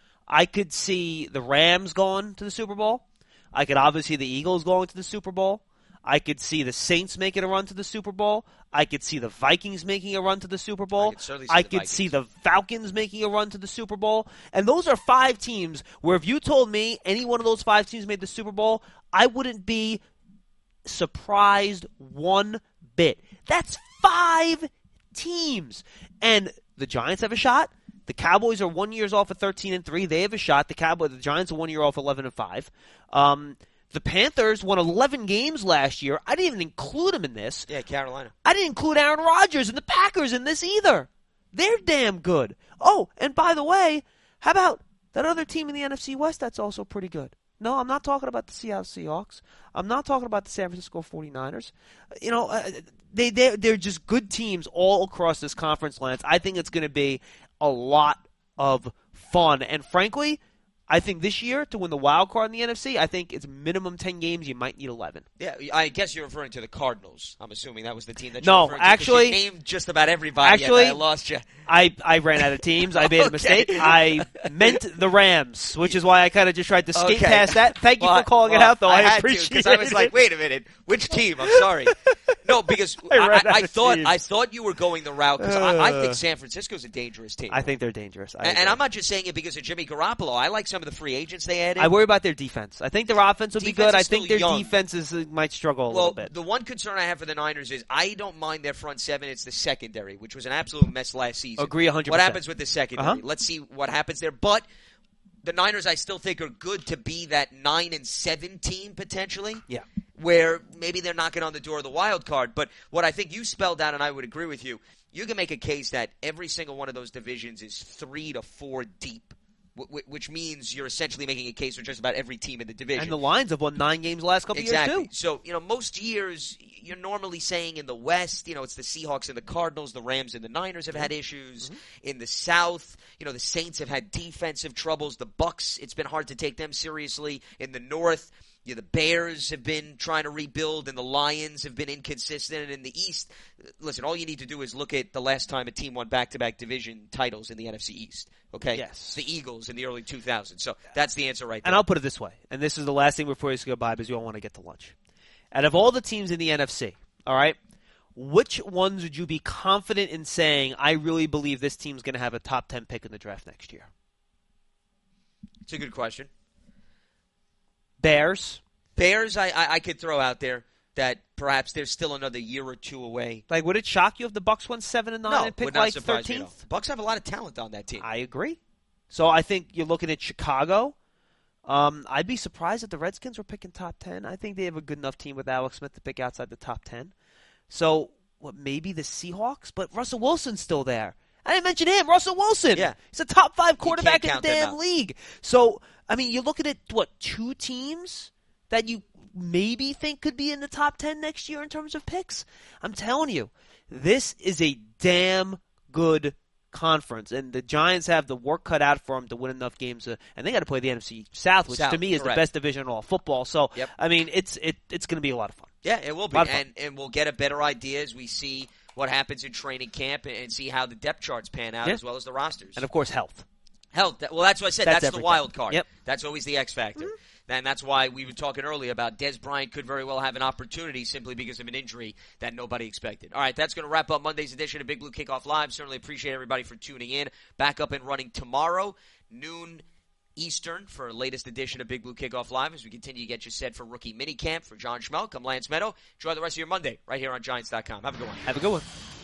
Speaker 2: I could see the Rams going to the Super Bowl. I could obviously see the Eagles going to the Super Bowl. I could see the Saints making a run to the Super Bowl. I could see the Vikings making a run to the Super Bowl.
Speaker 1: I could, certainly see
Speaker 2: I
Speaker 1: the
Speaker 2: could
Speaker 1: Vikings.
Speaker 2: see the Falcons making a run to the Super Bowl. And those are five teams where if you told me any one of those five teams made the Super Bowl, I wouldn't be surprised one bit. That's five teams. And the Giants have a shot. The Cowboys are one years off at thirteen and three. They have a shot. The Cowboys, the Giants are one year off eleven and five. Um, the Panthers won eleven games last year. I didn't even include them in this.
Speaker 1: Yeah, Carolina.
Speaker 2: I didn't include Aaron Rodgers and the Packers in this either. They're damn good. Oh, and by the way, how about that other team in the N F C West that's also pretty good? No, I'm not talking about the Seattle Seahawks. I'm not talking about the San Francisco forty-niners. You know, uh, they, they're, they're just good teams all across this conference, Lance. I think it's going to be a lot of fun. And frankly, I think this year, to win the wild card in the N F C, I think it's minimum ten games. You might need eleven.
Speaker 1: Yeah, I guess you're referring to the Cardinals. I'm assuming that was the team that you
Speaker 2: no,
Speaker 1: referred to.
Speaker 2: actually,
Speaker 1: you named just about everybody.
Speaker 2: Actually,
Speaker 1: and I lost you.
Speaker 2: I, I ran out of teams. I made
Speaker 1: okay.
Speaker 2: a mistake. I meant the Rams, which is why I kind of just tried to skate
Speaker 1: okay.
Speaker 2: past that. Thank you
Speaker 1: well,
Speaker 2: for calling
Speaker 1: well,
Speaker 2: it out, though.
Speaker 1: I,
Speaker 2: I,
Speaker 1: had
Speaker 2: appreciate
Speaker 1: to, because I was
Speaker 2: it.
Speaker 1: like, wait a minute, which team? I'm sorry. No, because
Speaker 2: I
Speaker 1: I,
Speaker 2: ran
Speaker 1: I,
Speaker 2: out
Speaker 1: I
Speaker 2: of
Speaker 1: thought
Speaker 2: teams.
Speaker 1: I thought you were going the route because I, I think San Francisco's a dangerous team.
Speaker 2: I think they're dangerous. I
Speaker 1: and, and
Speaker 2: agree.
Speaker 1: I'm not just saying it because of Jimmy Garoppolo. I like some of of the free agents they added.
Speaker 2: I worry about their defense. I think their offense will
Speaker 1: defense
Speaker 2: be good. I
Speaker 1: is
Speaker 2: think
Speaker 1: still
Speaker 2: their
Speaker 1: young.
Speaker 2: defense is, uh, might struggle a
Speaker 1: well,
Speaker 2: little bit.
Speaker 1: The one concern I have for the Niners is I don't mind their front seven. It's the secondary, which was an absolute mess last season.
Speaker 2: Agree one hundred
Speaker 1: What
Speaker 2: percent.
Speaker 1: happens with the secondary?
Speaker 2: Uh-huh.
Speaker 1: Let's see what happens there. But the Niners, I still think, are good to be that nine and seven team potentially.
Speaker 2: Yeah.
Speaker 1: Where maybe they're knocking on the door of the wild card. But what I think you spelled out, and I would agree with you, you can make a case that every single one of those divisions is three to four deep, which means you're essentially making a case for just about every team in the division.
Speaker 2: And the Lions have won nine games the last couple
Speaker 1: exactly.
Speaker 2: years, too.
Speaker 1: So, you know, most years you're normally saying in the West, you know, it's the Seahawks and the Cardinals, the Rams and the Niners have had issues. Mm-hmm. In the South, you know, the Saints have had defensive troubles. The Bucks, it's been hard to take them seriously. In the North, you know, the Bears have been trying to rebuild, and the Lions have been inconsistent. And in the East, listen, all you need to do is look at the last time a team won back-to-back division titles in the N F C East. Okay?
Speaker 2: Yes.
Speaker 1: The Eagles in the early two thousands. So that's the answer right there.
Speaker 2: And I'll put it this way, and this is the last thing before you go by because we all want to get to lunch. Out of all the teams in the N F C, all right, which ones would you be confident in saying, I really believe this team's going to have a top ten pick in the draft next year?
Speaker 1: It's a good question.
Speaker 2: Bears.
Speaker 1: Bears, I, I, I could throw out there that perhaps they're still another year or two away.
Speaker 2: Like, would it shock you if the Bucks went seven and nine
Speaker 1: no,
Speaker 2: and picked
Speaker 1: would not
Speaker 2: like
Speaker 1: surprise me at all.
Speaker 2: thirteenth?
Speaker 1: Bucks have a lot of talent on that team.
Speaker 2: I agree. So I think you're looking at Chicago. Um, I'd be surprised if the Redskins were picking top ten. I think they have a good enough team with Alex Smith to pick outside the top ten. So, what, maybe the Seahawks? But Russell Wilson's still there. I didn't mention him, Russell Wilson.
Speaker 1: Yeah.
Speaker 2: He's a top five quarterback in the
Speaker 1: count them
Speaker 2: damn
Speaker 1: out.
Speaker 2: league. So, I mean, you're looking at, what, two teams that you maybe think could be in the top ten next year in terms of picks? I'm telling you, this is a damn good conference, and the Giants have the work cut out for them to win enough games, uh, and they got to play the N F C South, which
Speaker 1: South,
Speaker 2: to me is
Speaker 1: correct.
Speaker 2: the best division in all of football. So,
Speaker 1: Yep.
Speaker 2: I mean, it's it, it's going to be a lot of fun.
Speaker 1: Yeah, it will be,
Speaker 2: Lot of fun.
Speaker 1: and and we'll get a better idea as we see what happens in training camp and, and see how the depth charts pan out
Speaker 2: Yeah.
Speaker 1: as well as the rosters.
Speaker 2: And, of course, health.
Speaker 1: Health. Well, that's what I said.
Speaker 2: That's
Speaker 1: That's, the
Speaker 2: everything.
Speaker 1: wild card.
Speaker 2: Yep.
Speaker 1: That's always the X factor. Mm-hmm. And that's why we were talking earlier about Des Bryant could very well have an opportunity simply because of an injury that nobody expected. All right, that's going to wrap up Monday's edition of Big Blue Kickoff Live. Certainly appreciate everybody for tuning in. Back up and running tomorrow, noon Eastern, for our latest edition of Big Blue Kickoff Live as we continue to get you set for rookie minicamp. For John Schmelk, I'm Lance Meadow. Enjoy the rest of your Monday right here on Giants dot com. Have a good one.
Speaker 2: Have a good one.